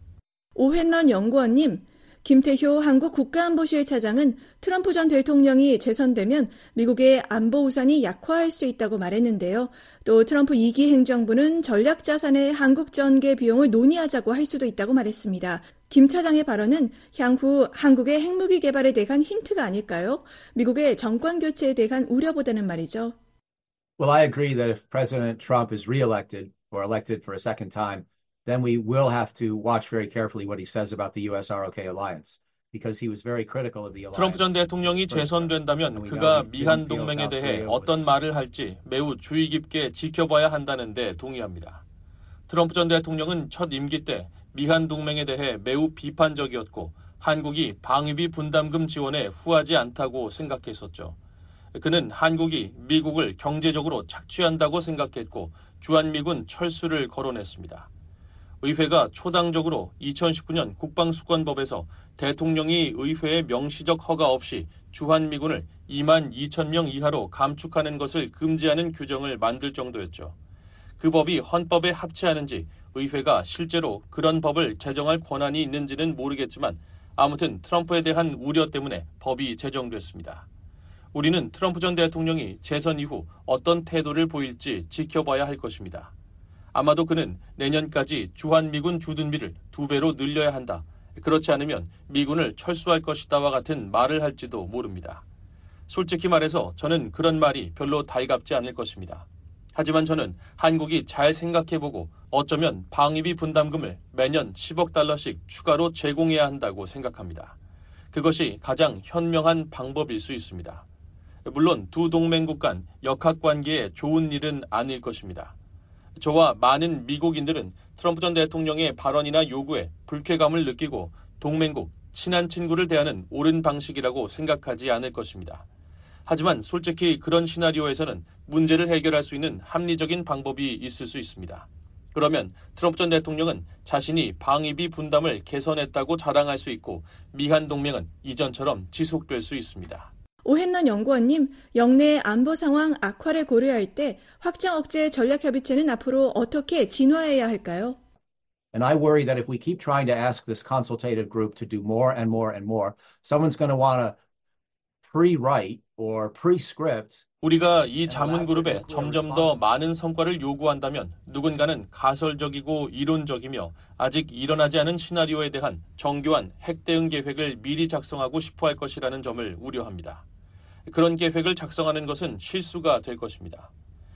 오회넌 연구원님, 김태효 한국 국가안보실 차장은 트럼프 전 대통령이 재선되면 미국의 안보 우산이 약화할 수 있다고 말했는데요. 또 트럼프 이 기 행정부는 전략자산의 한국 전개 비용을 논의하자고 할 수도 있다고 말했습니다. 김 차장의 발언은 향후 한국의 핵무기 개발에 대한 힌트가 아닐까요? 미국의 정권 교체에 대한 우려보다는 말이죠. Well, I agree that if President Trump is reelected or elected for a second time, then we will have to watch very carefully what he says about the U S R O K alliance. Because he was very critical of the alliance. 트럼프 전 대통령이 재선된다면 그가 미한 동맹에 대해 어떤 말을 할지 매우 주의 깊게 지켜봐야 한다는 데 동의합니다. 트럼프 전 대통령은 첫 임기 때 미한 동맹에 대해 매우 비판적이었고 한국이 방위비 분담금 지원에 후하지 않다고 생각했었죠. 그는 한국이 미국을 경제적으로 착취한다고 생각했고 주한미군 철수를 거론했습니다. 의회가 초당적으로 이천십구 년 국방수권법에서 대통령이 의회의 명시적 허가 없이 주한미군을 이만 이천 명 이하로 감축하는 것을 금지하는 규정을 만들 정도였죠. 그 법이 헌법에 합치하는지 의회가 실제로 그런 법을 제정할 권한이 있는지는 모르겠지만 아무튼 트럼프에 대한 우려 때문에 법이 제정됐습니다. 우리는 트럼프 전 대통령이 재선 이후 어떤 태도를 보일지 지켜봐야 할 것입니다. 아마도 그는 내년까지 주한미군 주둔비를 두 배로 늘려야 한다. 그렇지 않으면 미군을 철수할 것이다와 같은 말을 할지도 모릅니다. 솔직히 말해서 저는 그런 말이 별로 달갑지 않을 것입니다. 하지만 저는 한국이 잘 생각해보고 어쩌면 방위비 분담금을 매년 십억 달러씩 추가로 제공해야 한다고 생각합니다. 그것이 가장 현명한 방법일 수 있습니다. 물론 두 동맹국 간 역학관계에 좋은 일은 아닐 것입니다. 저와 많은 미국인들은 트럼프 전 대통령의 발언이나 요구에 불쾌감을 느끼고 동맹국, 친한 친구를 대하는 옳은 방식이라고 생각하지 않을 것입니다. 하지만 솔직히 그런 시나리오에서는 문제를 해결할 수 있는 합리적인 방법이 있을 수 있습니다. 그러면 트럼프 전 대통령은 자신이 방위비 분담을 개선했다고 자랑할 수 있고 미한 동맹은 이전처럼 지속될 수 있습니다. 오햄넌 연구원님, 영내 안보 상황 악화를 고려할 때 확장 억제 전략협의체는 앞으로 어떻게 진화해야 할까요? And I worry that if we keep trying to ask this consultative group to do more and more and more, someone's going to want to pre-write or pre-script. 우리가 이 자문그룹에 점점 더 많은 성과를 요구한다면 누군가는 가설적이고 이론적이며 아직 일어나지 않은 시나리오에 대한 정교한 핵 대응 계획을 미리 작성하고 싶어 할 것이라는 점을 우려합니다. 그런 계획을 작성하는 것은 실수가 될 것입니다.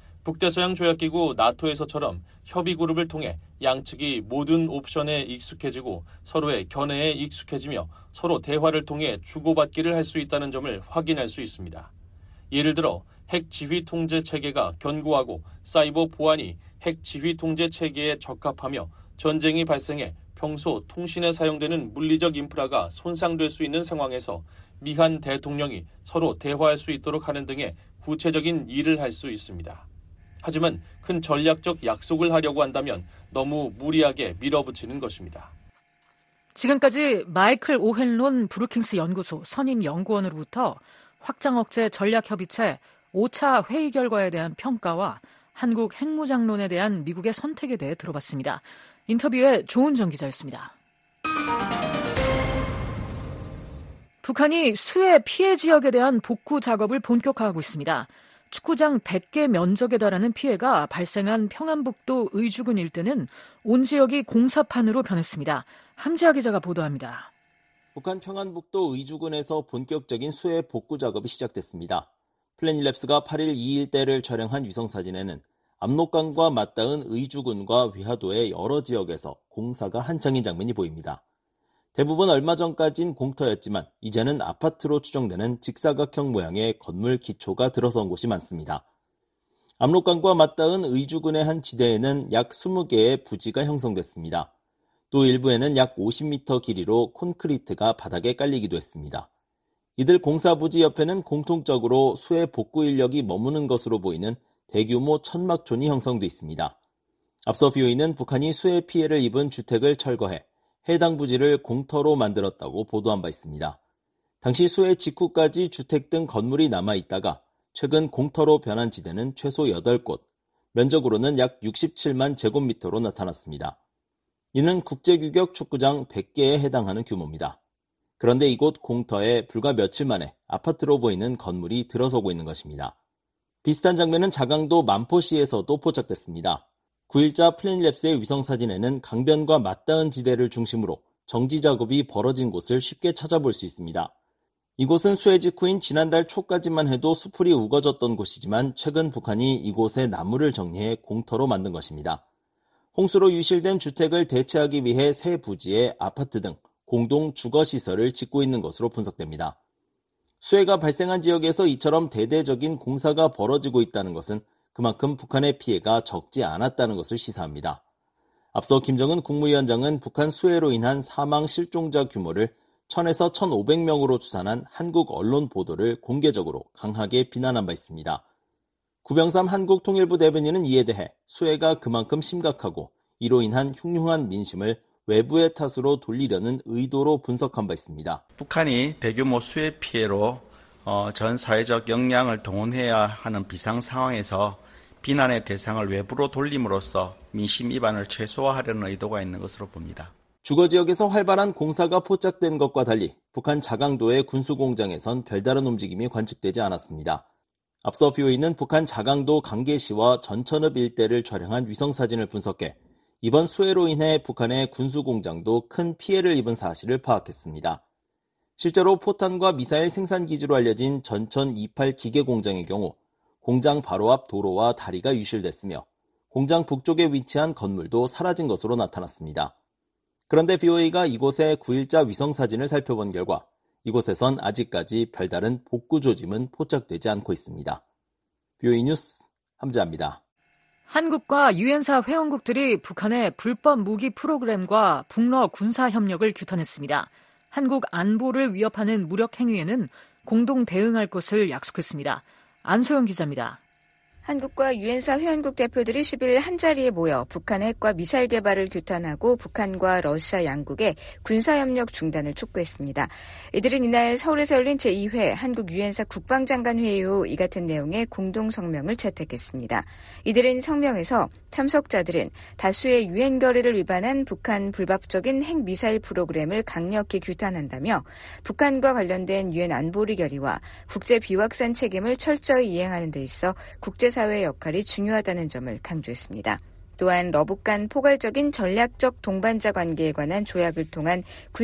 북대서양 조약기구 나토에서처럼 협의그룹을 통해 양측이 모든 옵션에 익숙해지고 서로의 견해에 익숙해지며 서로 대화를 통해 주고받기를 할 수 있다는 점을 확인할 수 있습니다. 예를 들어 핵 지휘 통제 체계가 견고하고 사이버 보안이 핵 지휘 통제 체계에 적합하며 전쟁이 발생해 평소 통신에 사용되는 물리적 인프라가 손상될 수 있는 상황에서 미한 대통령이 서로 대화할 수 있도록 하는 등의 구체적인 일을 할 수 있습니다. 하지만 큰 전략적 약속을 하려고 한다면 너무 무리하게 밀어붙이는 것입니다. 지금까지 마이클 오헨론 브루킹스 연구소 선임 연구원으로부터 확장 억제 전략협의체 오 차 회의 결과에 대한 평가와 한국 핵무장론에 대한 미국의 선택에 대해 들어봤습니다. 인터뷰에 조은정 기자였습니다. 북한이 수해 피해 지역에 대한 복구 작업을 본격화하고 있습니다. 축구장 백 개 면적에 달하는 피해가 발생한 평안북도 의주군 일대는 온 지역이 공사판으로 변했습니다. 함지아 기자가 보도합니다. 북한 평안북도 의주군에서 본격적인 수해 복구 작업이 시작됐습니다. 플래닛랩스가 팔 일 이 일대를 촬영한 위성사진에는 압록강과 맞닿은 의주군과 위화도의 여러 지역에서 공사가 한창인 장면이 보입니다. 대부분 얼마 전까진 공터였지만 이제는 아파트로 추정되는 직사각형 모양의 건물 기초가 들어선 곳이 많습니다. 압록강과 맞닿은 의주군의 한 지대에는 약 이십 개의 부지가 형성됐습니다. 또 일부에는 약 오십 미터 길이로 콘크리트가 바닥에 깔리기도 했습니다. 이들 공사 부지 옆에는 공통적으로 수해 복구 인력이 머무는 것으로 보이는 대규모 천막촌이 형성돼 있습니다. 앞서 비오이는 북한이 수해 피해를 입은 주택을 철거해 해당 부지를 공터로 만들었다고 보도한 바 있습니다. 당시 수해 직후까지 주택 등 건물이 남아있다가 최근 공터로 변한 지대는 최소 여덟 곳, 면적으로는 약 육십칠만 제곱미터로 나타났습니다. 이는 국제규격 축구장 백 개에 해당하는 규모입니다. 그런데 이곳 공터에 불과 며칠 만에 아파트로 보이는 건물이 들어서고 있는 것입니다. 비슷한 장면은 자강도 만포시에서도 포착됐습니다. 구일자 플래닛랩스의 위성사진에는 강변과 맞닿은 지대를 중심으로 정지 작업이 벌어진 곳을 쉽게 찾아볼 수 있습니다. 이곳은 수해 직후인 지난달 초까지만 해도 수풀이 우거졌던 곳이지만 최근 북한이 이곳에 나무를 정리해 공터로 만든 것입니다. 홍수로 유실된 주택을 대체하기 위해 새 부지에 아파트 등 공동 주거시설을 짓고 있는 것으로 분석됩니다. 수해가 발생한 지역에서 이처럼 대대적인 공사가 벌어지고 있다는 것은 그만큼 북한의 피해가 적지 않았다는 것을 시사합니다. 앞서 김정은 국무위원장은 북한 수해로 인한 사망 실종자 규모를 천에서 천오백 명으로 추산한 한국 언론 보도를 공개적으로 강하게 비난한 바 있습니다. 구병삼 한국통일부 대변인은 이에 대해 수해가 그만큼 심각하고 이로 인한 흉흉한 민심을 외부의 탓으로 돌리려는 의도로 분석한 바 있습니다. 북한이 대규모 수해 피해로 어, 전 사회적 역량을 동원해야 하는 비상 상황에서 비난의 대상을 외부로 돌림으로써 민심 이반을 최소화하려는 의도가 있는 것으로 봅니다. 주거지역에서 활발한 공사가 포착된 것과 달리 북한 자강도의 군수공장에선 별다른 움직임이 관측되지 않았습니다. 앞서 비오이는 북한 자강도 강계시와 전천읍 일대를 촬영한 위성사진을 분석해 이번 수해로 인해 북한의 군수공장도 큰 피해를 입은 사실을 파악했습니다. 실제로 포탄과 미사일 생산기지로 알려진 전천 이십팔 기계공장의 경우 공장 바로 앞 도로와 다리가 유실됐으며 공장 북쪽에 위치한 건물도 사라진 것으로 나타났습니다. 그런데 비오이가 이곳의 구일자 위성사진을 살펴본 결과 이곳에선 아직까지 별다른 복구 조짐은 포착되지 않고 있습니다. 비오이 뉴스 함재합니다. 한국과 유엔사 회원국들이 북한의 불법 무기 프로그램과 북러 군사 협력을 규탄했습니다. 한국 안보를 위협하는 무력 행위에는 공동 대응할 것을 약속했습니다. 안소영 기자입니다. 한국과 유엔사 회원국 대표들이 십일 한자리에 모여 북한의 핵과 미사일 개발을 규탄하고 북한과 러시아 양국의 군사협력 중단을 촉구했습니다. 이들은 이날 서울에서 열린 제이 회 한국 유엔사 국방장관 회의 후 이 같은 내용의 공동 성명을 채택했습니다. 이들은 성명에서 참석자들은 다수의 유엔 결의를 위반한 북한 불법적인 핵미사일 프로그램을 강력히 규탄한다며 북한과 관련된 유엔 안보리 결의와 국제 비확산 책임을 철저히 이행하는 데 있어 국제사회의 역할이 중요하다는 점을 강조했습니다. 또한 러북한 포괄적인 전략적 동반자 관계에 관한 조약을 통한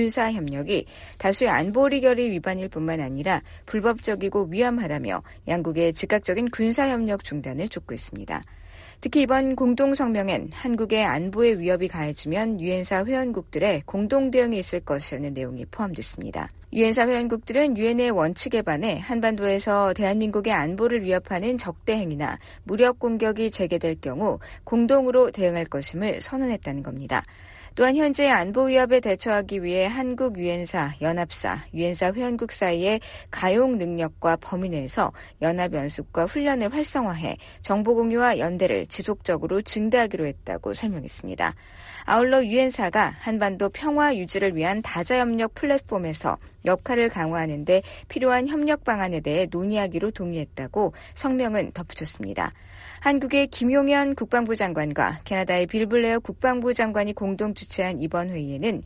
군사협력이 다수의 안보리 결의 위반일 뿐만 아니라 불법적이고 위험하다며 양국의 즉각적인 군사협력 중단을 촉구했습니다. 특히 이번 공동성명엔 한국의 안보에 위협이 가해지면 유엔사 회원국들의 공동 대응이 있을 것이라는 내용이 포함됐습니다. 유엔사 회원국들은 유엔의 원칙에 반해 한반도에서 대한민국의 안보를 위협하는 적대 행위나 무력 공격이 재개될 경우 공동으로 대응할 것임을 선언했다는 겁니다. 또한 현재 안보 위협에 대처하기 위해 한국 유엔사, 연합사, 유엔사 회원국 사이의 가용 능력과 범위 내에서 연합 연습과 훈련을 활성화해 정보 공유와 연대를 지속적으로 증대하기로 했다고 설명했습니다. 아울러 유엔사가 한반도 평화 유지를 위한 다자협력 플랫폼에서 역할을 강화하는 데 필요한 협력 방안에 대해 논의하기로 동의했다고 성명은 덧붙였습니다. 한국의 김용현 국방부 장관과 캐나다의 빌 블레어 국방부 장관이 공동 주최한 이번 회의에는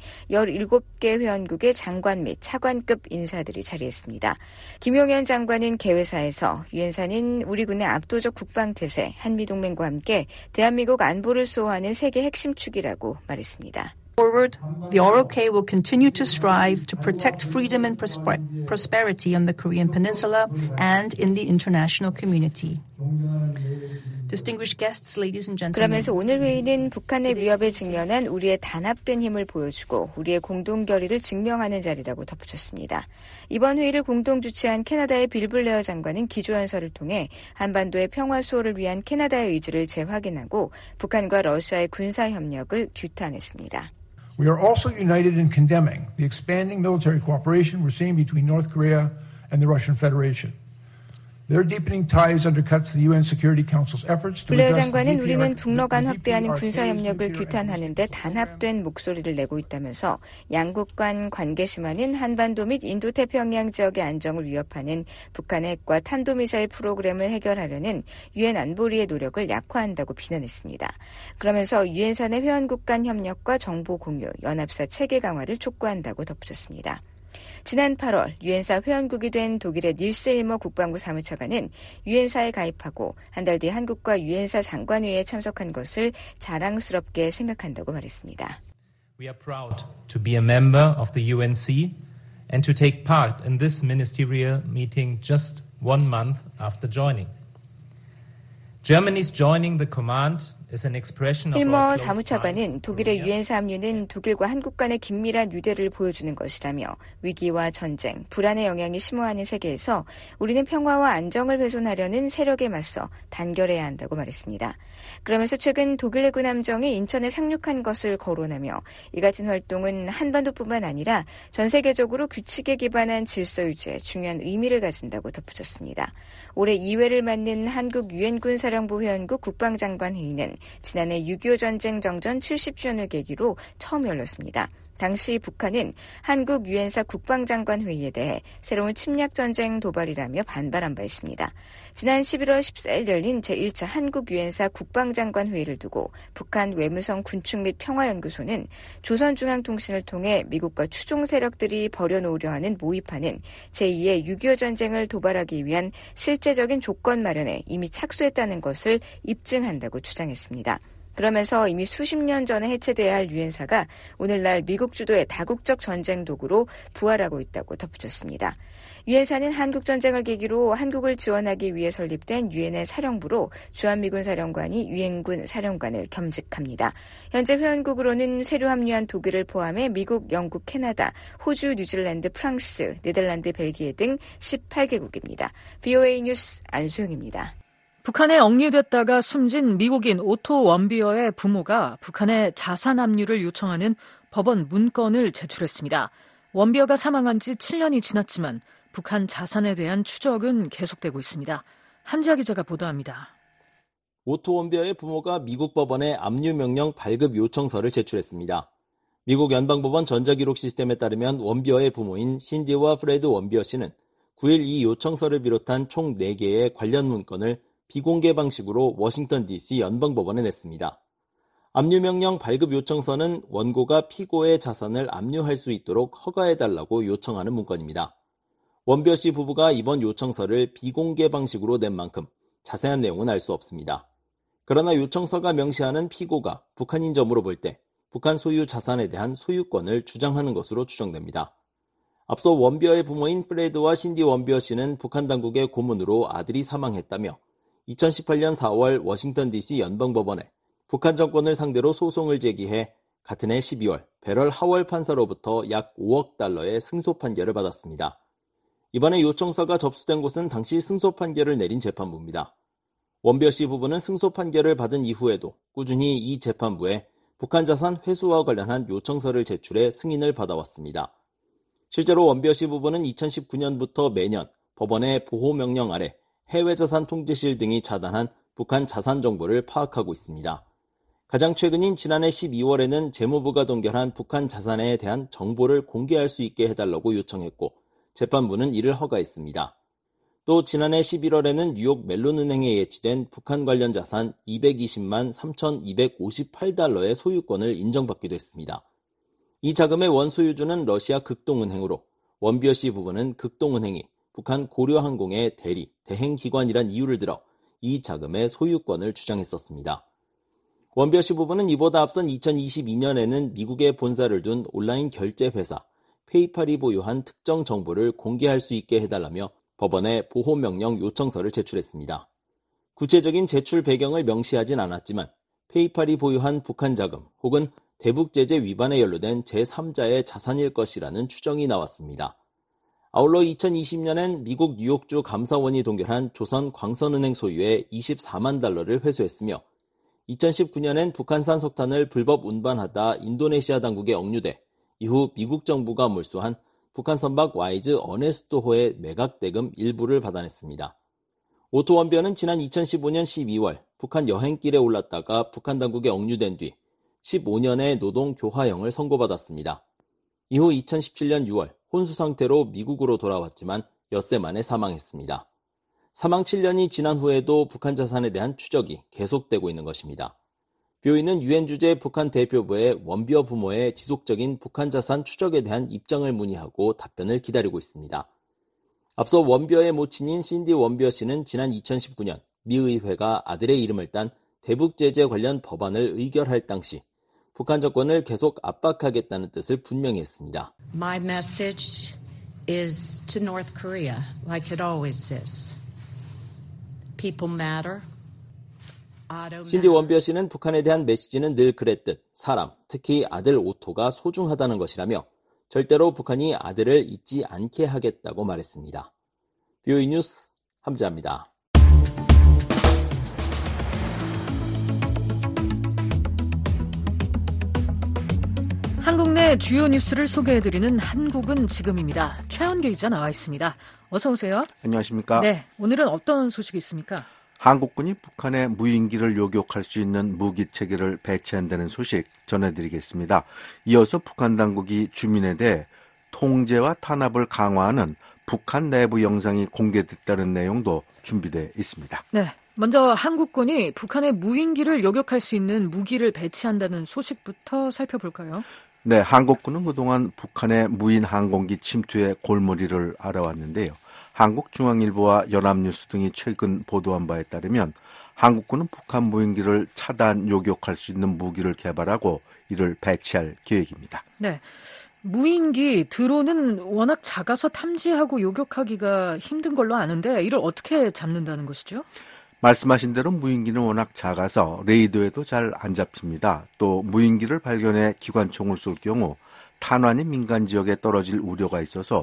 열일곱 개 회원국의 장관 및 차관급 인사들이 자리했습니다. 김용현 장관은 개회사에서 유엔사는 우리 군의 압도적 국방 태세, 한미동맹과 함께 대한민국 안보를 수호하는 세계 핵심 축이라고 말했습니다. Forward, the R O K will continue to strive to protect freedom and prosper- prosperity on the Korean Peninsula and in the international community. Distinguished guests, ladies and gentlemen. 그러면서 오늘 회의는 북한의 위협에 직면한 우리의 단합된 힘을 보여주고 우리의 공동 결의를 증명하는 자리라고 덧붙였습니다. 이번 회의를 공동 주최한 캐나다의 빌 블레어 장관은 기조연설을 통해 한반도의 평화 수호를 위한 캐나다의 의지를 재확인하고 북한과 러시아의 군사 협력을 규탄했습니다. We are also united in condemning the expanding military cooperation we're seeing between North Korea and the Russian Federation. Their deepening ties undercuts the 유엔 Security Council's efforts to 블레어 address the 장관은 D P R. 우리는 북러 간 확대하는 군사 협력을 규탄하는 데 단합된 목소리를 내고 있다면서 양국 간 관계 심화는 한반도 및 인도태평양 지역의 안정을 위협하는 북한의 핵과 탄도미사일 프로그램을 해결하려는 유엔 안보리의 노력을 약화한다고 비난했습니다. 그러면서 유엔사 내 회원국 간 협력과 정보 공유, 연합사 체계 강화를 촉구한다고 덧붙였습니다. 지난 팔월 유엔사 회원국이 된 독일의 닐스 일머 국방부 사무차관은 유엔사에 가입하고 한 달 뒤 한국과 유엔사 장관회의에 참석한 것을 자랑스럽게 생각한다고 말했습니다. We are proud to be a member of the U N C and to take part in this ministerial meeting just one month after joining. Germany's joining the command is an expression of 힐머 our close 사무차관은 독일의 유엔사 합류는 독일과 한국 간의 긴밀한 유대를 보여주는 것이라며 위기와 전쟁, 불안의 영향이 심화하는 세계에서 우리는 평화와 안정을 훼손하려는 세력에 맞서 단결해야 한다고 말했습니다. 그러면서 최근 독일 해군 함정이 인천에 상륙한 것을 거론하며 이 같은 활동은 한반도뿐만 아니라 전 세계적으로 규칙에 기반한 질서 유지에 중요한 의미를 가진다고 덧붙였습니다. 올해 이 회를 맞는 한국 유엔군 사령부 회원국 국방장관 회의는 지난해 육이오 전쟁 정전 칠십 주년을 계기로 처음 열렸습니다. 당시 북한은 한국 유엔사 국방장관 회의에 대해 새로운 침략전쟁 도발이라며 반발한 바 있습니다. 지난 십일월 십사일 열린 제일 차 한국 유엔사 국방장관 회의를 두고 북한 외무성 군축 및 평화연구소는 조선중앙통신을 통해 미국과 추종 세력들이 벌여놓으려 하는 모의파는 제이의 육이오 전쟁을 도발하기 위한 실제적인 조건 마련에 이미 착수했다는 것을 입증한다고 주장했습니다. 그러면서 이미 수십 년 전에 해체돼야 할 유엔사가 오늘날 미국 주도의 다국적 전쟁 도구로 부활하고 있다고 덧붙였습니다. 유엔사는 한국전쟁을 계기로 한국을 지원하기 위해 설립된 유엔의 사령부로 주한미군 사령관이 유엔군 사령관을 겸직합니다. 현재 회원국으로는 새로 합류한 독일을 포함해 미국, 영국, 캐나다, 호주, 뉴질랜드, 프랑스, 네덜란드, 벨기에 등 십팔 개국입니다. 브이오에이 뉴스 안소영입니다. 북한에 억류됐다가 숨진 미국인 오토 원비어의 부모가 북한의 자산 압류를 요청하는 법원 문건을 제출했습니다. 원비어가 사망한 지 칠 년이 지났지만 북한 자산에 대한 추적은 계속되고 있습니다. 한지아 기자가 보도합니다. 오토 원비어의 부모가 미국 법원에 압류 명령 발급 요청서를 제출했습니다. 미국 연방법원 전자기록 시스템에 따르면 원비어의 부모인 신디와 프레드 원비어 씨는 구일 이 요청서를 비롯한 총 네 개의 관련 문건을 비공개 방식으로 워싱턴 디씨 연방법원에 냈습니다. 압류명령 발급 요청서는 원고가 피고의 자산을 압류할 수 있도록 허가해달라고 요청하는 문건입니다. 원비어 씨 부부가 이번 요청서를 비공개 방식으로 낸 만큼 자세한 내용은 알 수 없습니다. 그러나 요청서가 명시하는 피고가 북한인 점으로 볼 때 북한 소유 자산에 대한 소유권을 주장하는 것으로 추정됩니다. 앞서 원비어의 부모인 프레드와 신디 원비어 씨는 북한 당국의 고문으로 아들이 사망했다며 이천십팔년 사월 워싱턴 디씨 연방법원에 북한 정권을 상대로 소송을 제기해 같은 해 십이월 베럴 하월 판사로부터 약 오억 달러의 승소 판결을 받았습니다. 이번에 요청서가 접수된 곳은 당시 승소 판결을 내린 재판부입니다. 원비어 씨 부부는 승소 판결을 받은 이후에도 꾸준히 이 재판부에 북한 자산 회수와 관련한 요청서를 제출해 승인을 받아왔습니다. 실제로 원비어 씨 부부는 이천십구년부터 매년 법원의 보호명령 아래 해외자산 통제실 등이 차단한 북한 자산 정보를 파악하고 있습니다. 가장 최근인 지난해 십이월에는 재무부가 동결한 북한 자산에 대한 정보를 공개할 수 있게 해달라고 요청했고 재판부는 이를 허가했습니다. 또 지난해 십일월에는 뉴욕 멜론은행에 예치된 북한 관련 자산 이백이십만 삼천이백오십팔 달러의 소유권을 인정받기도 했습니다. 이 자금의 원소유주는 러시아 극동은행으로 원비어 씨 부부는 극동은행이 북한 고려항공의 대리, 대행기관이란 이유를 들어 이 자금의 소유권을 주장했었습니다. 원비어 씨 부부는 이보다 앞선 이천이십이년에는 미국에 본사를 둔 온라인 결제 회사 페이팔이 보유한 특정 정보를 공개할 수 있게 해달라며 법원에 보호명령 요청서를 제출했습니다. 구체적인 제출 배경을 명시하진 않았지만 페이팔이 보유한 북한 자금 혹은 대북제재 위반에 연루된 제삼자의 자산일 것이라는 추정이 나왔습니다. 아울러 이천이십년엔 미국 뉴욕주 감사원이 동결한 조선광선은행 소유의 이십사만 달러를 회수했으며 이천십구년엔 북한산 석탄을 불법 운반하다 인도네시아 당국에 억류돼 이후 미국 정부가 몰수한 북한 선박 와이즈 어네스토호의 매각 대금 일부를 받아냈습니다. 오토 원변은 지난 이천십오년 십이월 북한 여행길에 올랐다가 북한 당국에 억류된 뒤 십오 년의 노동 교화형을 선고받았습니다. 이후 이천십칠년 유월 혼수 상태로 미국으로 돌아왔지만 엿새 만에 사망했습니다. 사망 칠 년이 지난 후에도 북한 자산에 대한 추적이 계속되고 있는 것입니다. 뷰이는 유엔 주재 북한 대표부의 원비어 부모의 지속적인 북한 자산 추적에 대한 입장을 문의하고 답변을 기다리고 있습니다. 앞서 원비어의 모친인 신디 원비어 씨는 지난 이천십구년 미 의회가 아들의 이름을 딴 대북 제재 관련 법안을 의결할 당시 북한 정권을 계속 압박하겠다는 뜻을 분명히 했습니다. My message is to North Korea, like it always is. People matter. 신디 원비어 씨는 북한에 대한 메시지는 늘 그랬듯 사람, 특히 아들 오토가 소중하다는 것이라며 절대로 북한이 아들을 잊지 않게 하겠다고 말했습니다. 뷰이 뉴스 함재합니다. 한국 내 주요 뉴스를 소개해드리는 한국은 지금입니다. 최원계 기자 나와 있습니다. 어서 오세요. 안녕하십니까? 네, 오늘은 어떤 소식이 있습니까? 한국군이 북한의 무인기를 요격할 수 있는 무기 체계를 배치한다는 소식 전해드리겠습니다. 이어서 북한 당국이 주민에 대해 통제와 탄압을 강화하는 북한 내부 영상이 공개됐다는 내용도 준비되어 있습니다. 네, 먼저 한국군이 북한의 무인기를 요격할 수 있는 무기를 배치한다는 소식부터 살펴볼까요? 네, 한국군은 그동안 북한의 무인 항공기 침투의 골머리를 알아왔는데요. 한국중앙일보와 연합뉴스 등이 최근 보도한 바에 따르면 한국군은 북한 무인기를 차단 요격할 수 있는 무기를 개발하고 이를 배치할 계획입니다. 네, 무인기 드론은 워낙 작아서 탐지하고 요격하기가 힘든 걸로 아는데 이를 어떻게 잡는다는 것이죠? 말씀하신 대로 무인기는 워낙 작아서 레이더에도 잘 안 잡힙니다. 또 무인기를 발견해 기관총을 쏠 경우 탄환이 민간 지역에 떨어질 우려가 있어서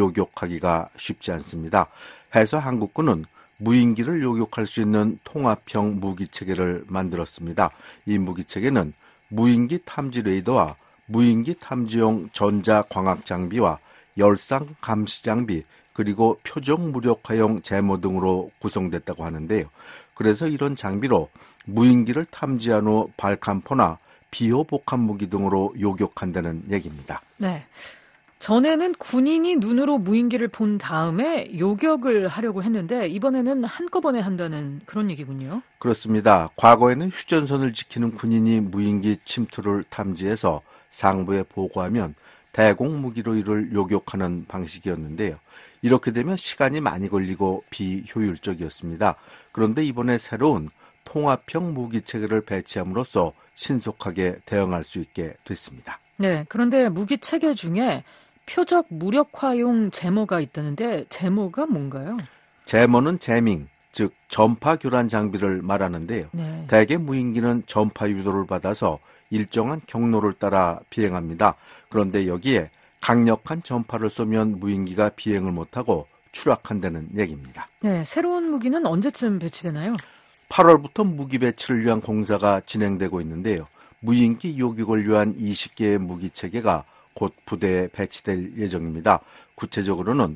요격하기가 쉽지 않습니다. 해서 한국군은 무인기를 요격할 수 있는 통합형 무기체계를 만들었습니다. 이 무기체계는 무인기 탐지 레이더와 무인기 탐지용 전자광학 장비와 열상 감시 장비 그리고 표적 무력화용 제모 등으로 구성됐다고 하는데요. 그래서 이런 장비로 무인기를 탐지한 후 발칸포나 비호 복합 무기 등으로 요격한다는 얘기입니다. 네, 전에는 군인이 눈으로 무인기를 본 다음에 요격을 하려고 했는데 이번에는 한꺼번에 한다는 그런 얘기군요. 그렇습니다. 과거에는 휴전선을 지키는 군인이 무인기 침투를 탐지해서 상부에 보고하면 대공 무기로 이를 요격하는 방식이었는데요. 이렇게 되면 시간이 많이 걸리고 비효율적이었습니다. 그런데 이번에 새로운 통합형 무기 체계를 배치함으로써 신속하게 대응할 수 있게 됐습니다. 네, 그런데 무기 체계 중에 표적 무력화용 제모가 있다는데 제모가 뭔가요? 제모는 제밍, 즉 전파 교란 장비를 말하는데요. 네. 대개 무인기는 전파 유도를 받아서 일정한 경로를 따라 비행합니다. 그런데 여기에 강력한 전파를 쏘면 무인기가 비행을 못하고 추락한다는 얘기입니다. 네, 새로운 무기는 언제쯤 배치되나요? 팔월부터 무기 배치를 위한 공사가 진행되고 있는데요. 무인기 요격을 위한 이십 개의 무기 체계가 곧 부대에 배치될 예정입니다. 구체적으로는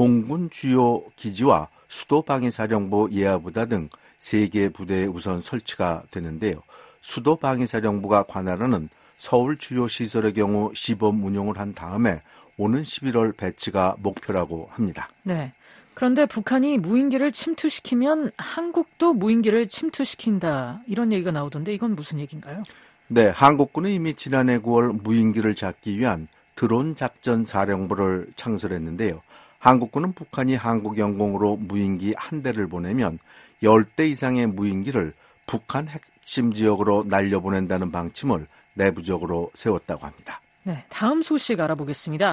공군 주요 기지와 수도 방위사령부 예하부다 등 세 개 부대에 우선 설치가 되는데요. 수도 방위사령부가 관할하는 서울 주요 시설의 경우 시범 운용을 한 다음에 오는 십일월 배치가 목표라고 합니다. 네. 그런데 북한이 무인기를 침투시키면 한국도 무인기를 침투시킨다 이런 얘기가 나오던데 이건 무슨 얘기인가요? 네, 한국군은 이미 지난해 구월 무인기를 잡기 위한 드론 작전 사령부를 창설했는데요. 한국군은 북한이 한국 영공으로 무인기 한 대를 보내면 십 대 이상의 무인기를 북한 핵심 지역으로 날려보낸다는 방침을 내부적으로 세웠다고 합니다. 네, 다음 소식 알아보겠습니다.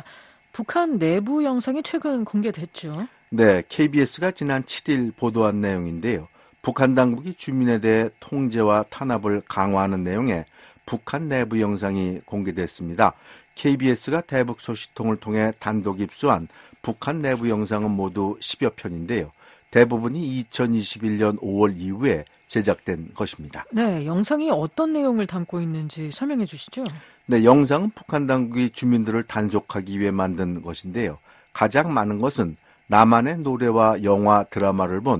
북한 내부 영상이 최근 공개됐죠. 네, 케이비에스가 지난 칠일 보도한 내용인데요. 북한 당국이 주민에 대해 통제와 탄압을 강화하는 내용의 북한 내부 영상이 공개됐습니다. 케이비에스가 대북 소식통을 통해 단독 입수한 북한 내부 영상은 모두 십여 편인데요. 대부분이 이천이십일년 오월 이후에 제작된 것입니다. 네, 영상이 어떤 내용을 담고 있는지 설명해 주시죠. 네, 영상은 북한 당국이 주민들을 단속하기 위해 만든 것인데요. 가장 많은 것은 남한의 노래와 영화, 드라마를 본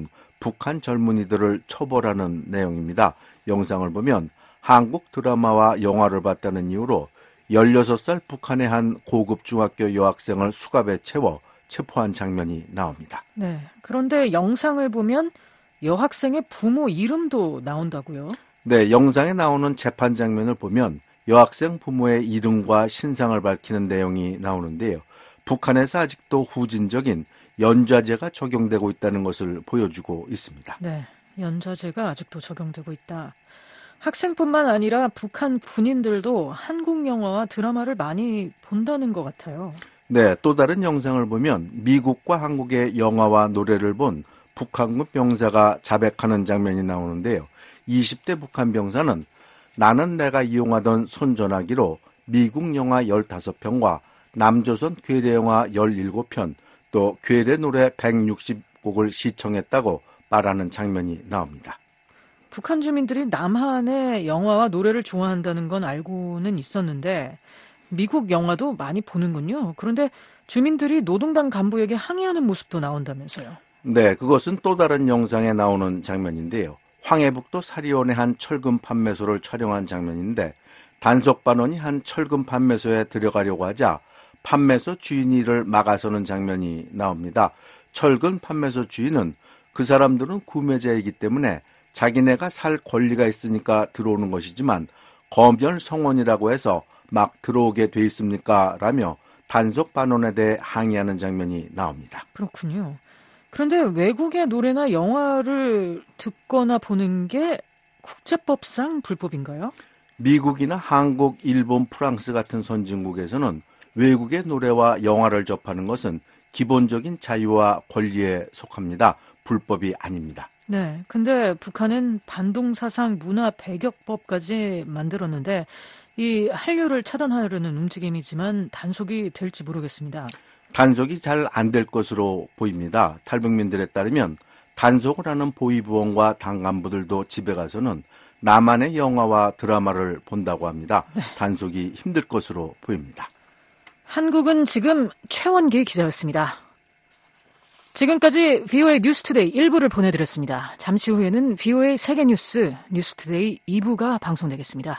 북한 젊은이들을 처벌하는 내용입니다. 영상을 보면 한국 드라마와 영화를 봤다는 이유로 열여섯 살 북한의 한 고급 중학교 여학생을 수갑에 채워 체포한 장면이 나옵니다. 네. 그런데 영상을 보면 여학생의 부모 이름도 나온다고요? 네, 영상에 나오는 재판 장면을 보면 여학생 부모의 이름과 신상을 밝히는 내용이 나오는데요. 북한에서 아직도 후진적인 연좌제가 적용되고 있다는 것을 보여주고 있습니다. 네, 연좌제가 아직도 적용되고 있다. 학생뿐만 아니라 북한 군인들도 한국 영화와 드라마를 많이 본다는 것 같아요. 네, 또 다른 영상을 보면 미국과 한국의 영화와 노래를 본 북한군 병사가 자백하는 장면이 나오는데요. 이십 대 북한 병사는 나는 내가 이용하던 손전화기로 미국 영화 열다섯 편과 남조선 괴뢰 영화 열일곱 편, 또 괴뢰 노래 백육십 곡을 시청했다고 말하는 장면이 나옵니다. 북한 주민들이 남한의 영화와 노래를 좋아한다는 건 알고는 있었는데 미국 영화도 많이 보는군요. 그런데 주민들이 노동당 간부에게 항의하는 모습도 나온다면서요. 네, 그것은 또 다른 영상에 나오는 장면인데요. 황해북도 사리온의 한 철금 판매소를 촬영한 장면인데 단속반원이 한 철금 판매소에 들어가려고 하자 판매소 주인이 이를 막아서는 장면이 나옵니다. 철금 판매소 주인은 그 사람들은 구매자이기 때문에 자기네가 살 권리가 있으니까 들어오는 것이지만 검열 성원이라고 해서 막 들어오게 돼 있습니까? 라며 단속반원에 대해 항의하는 장면이 나옵니다. 그렇군요. 그런데 외국의 노래나 영화를 듣거나 보는 게 국제법상 불법인가요? 미국이나 한국, 일본, 프랑스 같은 선진국에서는 외국의 노래와 영화를 접하는 것은 기본적인 자유와 권리에 속합니다. 불법이 아닙니다. 네, 근데 북한은 반동사상 문화 배격법까지 만들었는데 이 한류를 차단하려는 움직임이지만 단속이 될지 모르겠습니다. 단속이 잘 안 될 것으로 보입니다. 탈북민들에 따르면 단속을 하는 보위부원과 당 간부들도 집에 가서는 남한의 영화와 드라마를 본다고 합니다. 네. 단속이 힘들 것으로 보입니다. 한국은 지금 최원기 기자였습니다. 지금까지 브이오에이 뉴스투데이 일 부를 보내드렸습니다. 잠시 후에는 브이오에이 세계뉴스 뉴스투데이 이 부가 방송되겠습니다.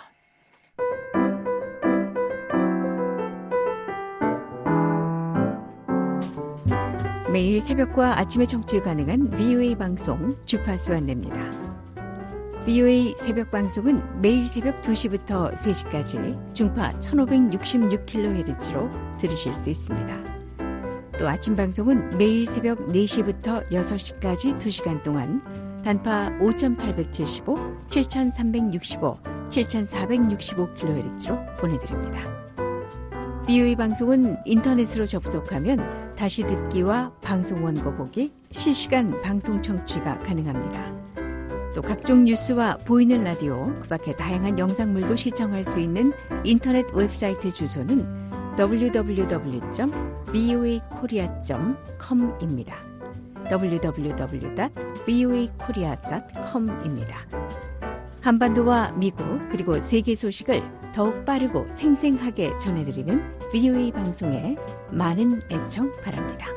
매일 새벽과 아침에 청취 가능한 브이오에이 방송 주파수 안내입니다. 브이오에이 새벽 방송은 매일 새벽 두 시부터 세 시까지 중파 천오백육십육 킬로헤르츠로 들으실 수 있습니다. 또 아침 방송은 매일 새벽 네 시부터 여섯 시까지 두 시간 동안 단파 오천팔백칠십오, 칠천삼백육십오, 칠천사백육십오 킬로헤르츠로 보내드립니다. 브이오에이 방송은 인터넷으로 접속하면 다시 듣기와 방송 원고 보기, 실시간 방송 청취가 가능합니다. 또 각종 뉴스와 보이는 라디오, 그 밖에 다양한 영상물도 시청할 수 있는 인터넷 웹사이트 주소는 더블유 더블유 더블유 점 브이오에이 코리아 점 컴입니다. 더블유 더블유 더블유 닷 브이오에이 코리아 닷 컴입니다. 한반도와 미국 그리고 세계 소식을 더욱 빠르고 생생하게 전해드리는 브이오에이 방송에 많은 애청 바랍니다.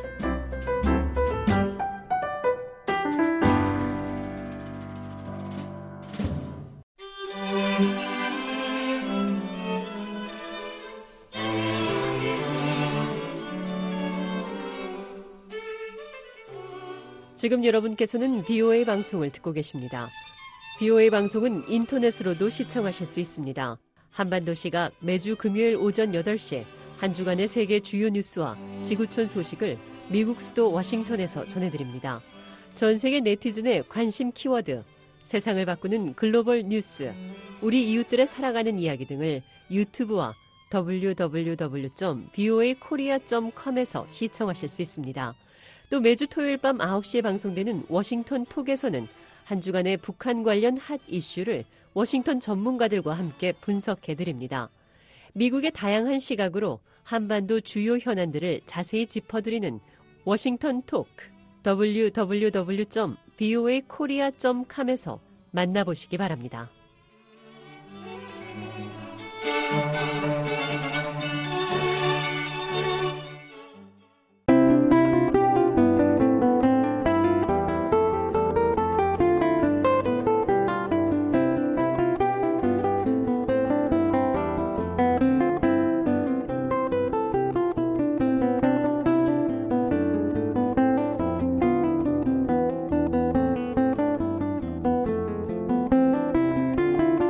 지금 여러분께서는 브이오에이 방송을 듣고 계십니다. 브이오에이 방송은 인터넷으로도 시청하실 수 있습니다. 한반도 시각 매주 금요일 오전 여덟 시 한 주간의 세계 주요 뉴스와 지구촌 소식을 미국 수도 워싱턴에서 전해드립니다. 전 세계 네티즌의 관심 키워드, 세상을 바꾸는 글로벌 뉴스, 우리 이웃들의 살아가는 이야기 등을 유튜브와 더블유 더블유 더블유 점 브이오에이 코리아 점 컴에서 시청하실 수 있습니다. 또 매주 토요일 밤 아홉 시에 방송되는 워싱턴 톡에서는 한 주간의 북한 관련 핫 이슈를 워싱턴 전문가들과 함께 분석해드립니다. 미국의 다양한 시각으로 한반도 주요 현안들을 자세히 짚어드리는 워싱턴 톡, 더블유 더블유 더블유 점 브이오에이 코리아 점 컴에서 만나보시기 바랍니다.